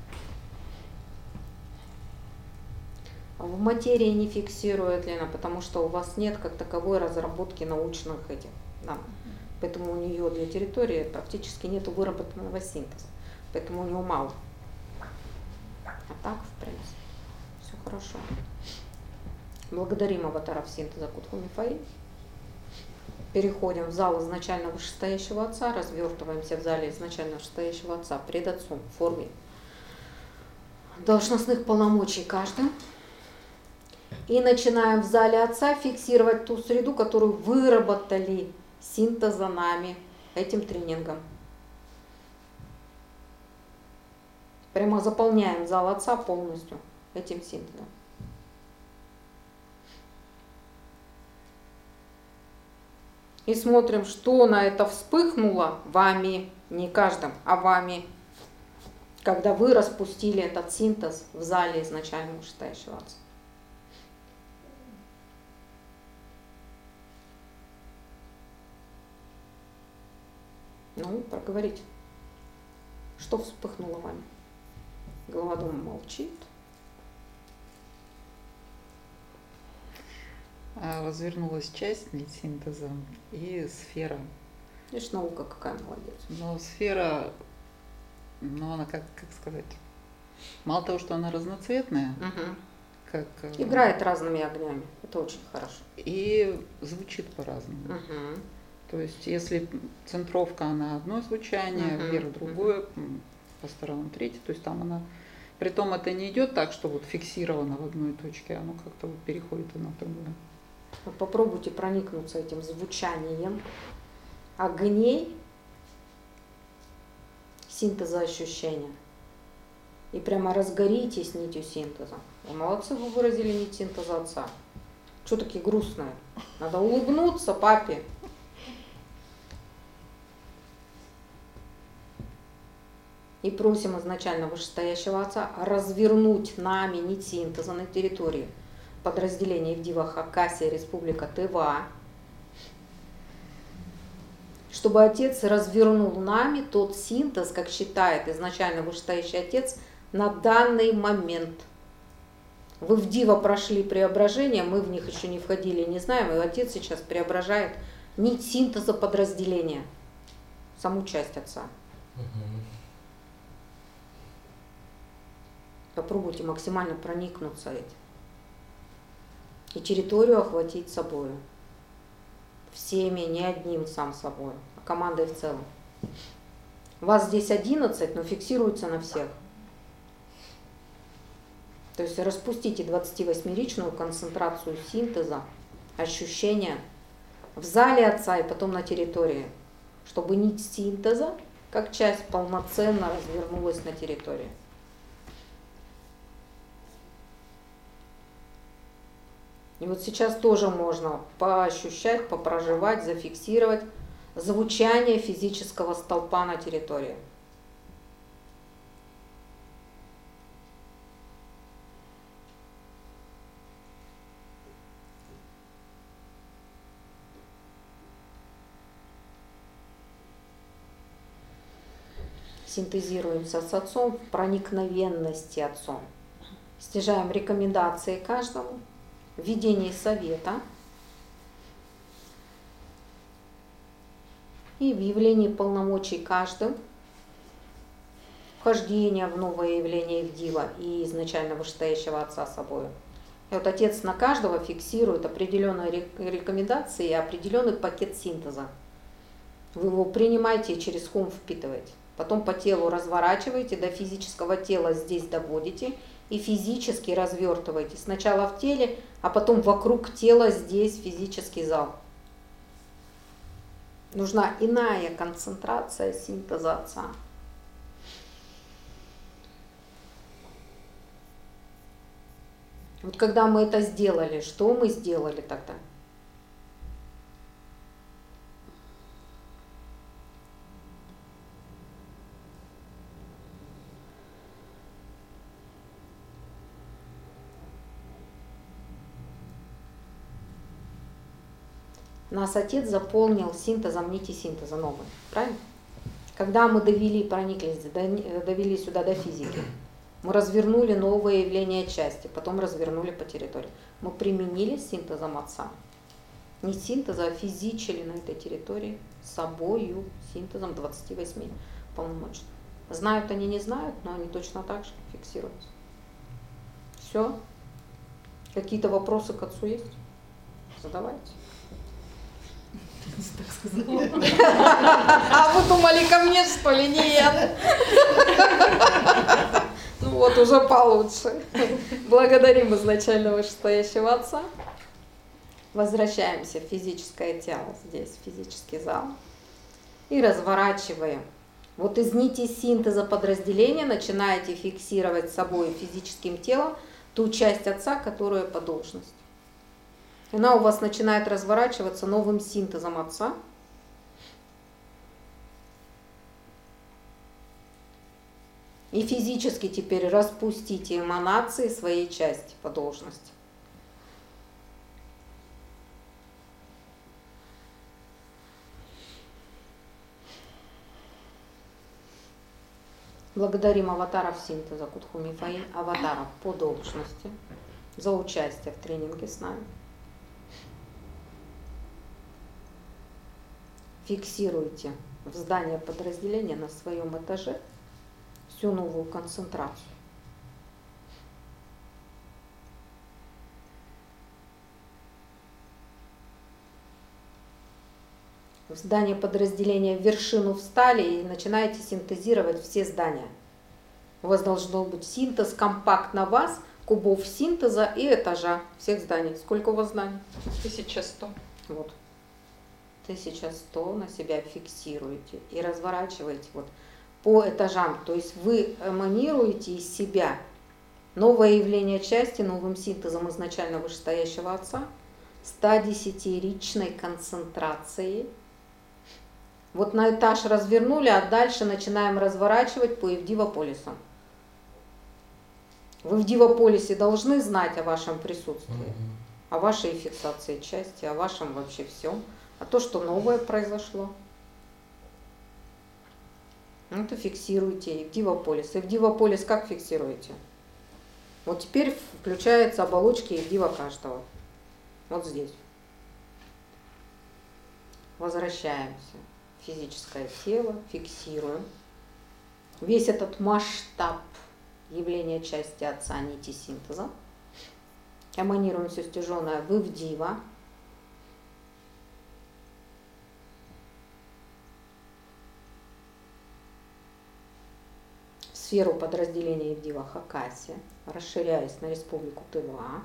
В материи не фиксирует Лена, потому что у вас нет как таковой разработки научных этих данных. Поэтому у нее для территории практически нет выработанного синтеза. Поэтому у нее мало. А так, в принципе, все хорошо. Благодарим аватаров синтеза Кутхуми Фаи. Переходим в зал изначально вышестоящего отца, развертываемся в зале изначально вышестоящего отца пред отцом в форме должностных полномочий каждым. И начинаем в зале отца фиксировать ту среду, которую выработали синтеза нами этим тренингом. Прямо заполняем зал отца полностью этим синтезом. И смотрим, что на это вспыхнуло вами, не каждым, а вами, когда вы распустили этот синтез в зале изначально вышестоящего отца. Ну, проговорите. Что вспыхнуло вами? Голова дома молчит. Развернулась часть синтеза и сфера. Видишь, наука какая молодец. Но сфера, ну она как сказать, мало того, что она разноцветная, как играет разными огнями. Это очень хорошо. И звучит по-разному. То есть, если центровка, она одно звучание, вверх другое, по сторонам третье, то есть там она, притом это не идет так, что вот фиксировано в одной точке, оно как-то вот переходит одно в другое. Вот попробуйте проникнуться этим звучанием огней синтеза ощущения. И прямо разгоритесь нитью синтеза. Вы молодцы, вы выразили нить синтеза отца. Что такие грустные? Надо улыбнуться папе. И просим изначально вышестоящего отца развернуть нами нить синтеза на территории подразделения Ивдива Хакасия, Республика Тыва, чтобы отец развернул нами тот синтез, как считает изначально вышестоящий отец, на данный момент. Вы в Дива прошли преображение, мы в них еще не входили, не знаем, и отец сейчас преображает нить синтеза подразделения. саму часть Отца. Попробуйте максимально проникнуться этим. И территорию охватить собой. Всеми, не одним сам собой, а командой в целом. Вас здесь 11, но фиксируется на всех. То есть распустите 28-ричную концентрацию синтеза, ощущения в зале Отца и потом на территории, чтобы нить синтеза, как часть, полноценно развернулась на территории. И вот сейчас тоже можно поощущать, попроживать, зафиксировать звучание физического столпа на территории. Синтезируемся с Отцом в проникновенности Отцом. Стяжаем рекомендации каждому, введение совета и в явлении полномочий каждым, вхождение в новое явление в Дива и изначально вышестоящего Отца собою. И вот Отец на каждого фиксирует определенные рекомендации и определенный пакет синтеза. Вы его принимаете и через хум впитываете. Потом по телу разворачиваете, до физического тела здесь доводите и физически развертываете. Сначала в теле, а потом вокруг тела здесь физический зал. Нужна иная концентрация синтеза Отца. Вот когда мы это сделали, что мы сделали тогда? Нас Отец заполнил синтезом нити синтеза новой, правильно? Когда мы прониклись, довели сюда до физики, мы развернули новое явление части, потом развернули по территории. Мы применили синтезом Отца. Не синтеза, а физичили на этой территории собою, синтезом 28 полномочий. Знают они, не знают, но они точно так же фиксируются. Все? Какие-то вопросы к Отцу есть? Задавайте. А вы думали ко мне, что ли? Нет. Ну вот, уже получше. Благодарим изначально вышестоящего Отца. Возвращаемся в физическое тело, здесь физический зал. И разворачиваем. Вот из нити синтеза подразделения начинаете фиксировать собой физическим телом ту часть Отца, которая по должности. Она у вас начинает разворачиваться новым синтезом Отца. И физически теперь распустите эманации своей части по должности. Благодарим аватаров синтеза Кутхуми Фаи, аватаров по должности, за участие в тренинге с нами. Фиксируйте в здании подразделения на своем этаже всю новую концентрацию. В здание подразделения в вершину встали и начинаете синтезировать все здания. У вас должен быть синтез компактно вас, кубов синтеза и этажа всех зданий. Сколько у вас зданий? 1100. Вот. 1100 на себя фиксируете и разворачиваете вот по этажам. То есть вы эманируете из себя новое явление части новым синтезом изначально вышестоящего Отца, 110-ричной концентрацией. Вот на этаж развернули, а дальше начинаем разворачивать по Евдива-полису. Вы в Дива-полисе должны знать о вашем присутствии, о вашей фиксации части, о вашем вообще всем. А то, что новое произошло, это фиксируйте Евдива-полис. Евдива-полис как фиксируете? Вот теперь включаются оболочки Евдива каждого. Вот здесь. Возвращаемся в физическое тело, фиксируем. Весь этот масштаб явления части Отца, нити синтеза. Эманируем все стяженное в Ивдива. В сферу подразделения Ивдива Хакасия, расширяясь на республику Тыва.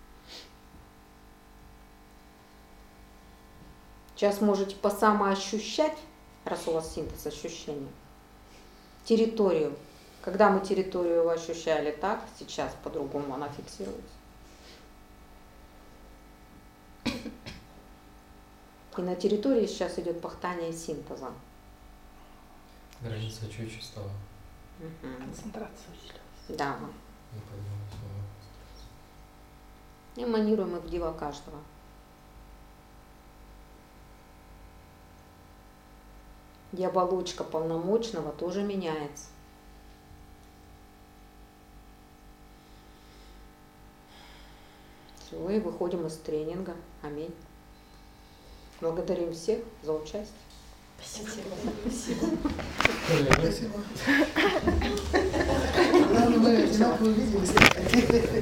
Сейчас можете посамоощущать, раз у вас синтез ощущения, территорию. Когда мы территорию ощущали так, сейчас по-другому она фиксируется. И на территории сейчас идет пахтание синтеза. Граница чуть-чуть стала. Концентрация усилилась. Да. Не поднялась, Эманируем Ивдива каждого. И оболочка полномочного тоже меняется. Все, и выходим из тренинга. Аминь. Благодарим всех за участие. Спасибо. Спасибо. Главное, мы одинаково виделись.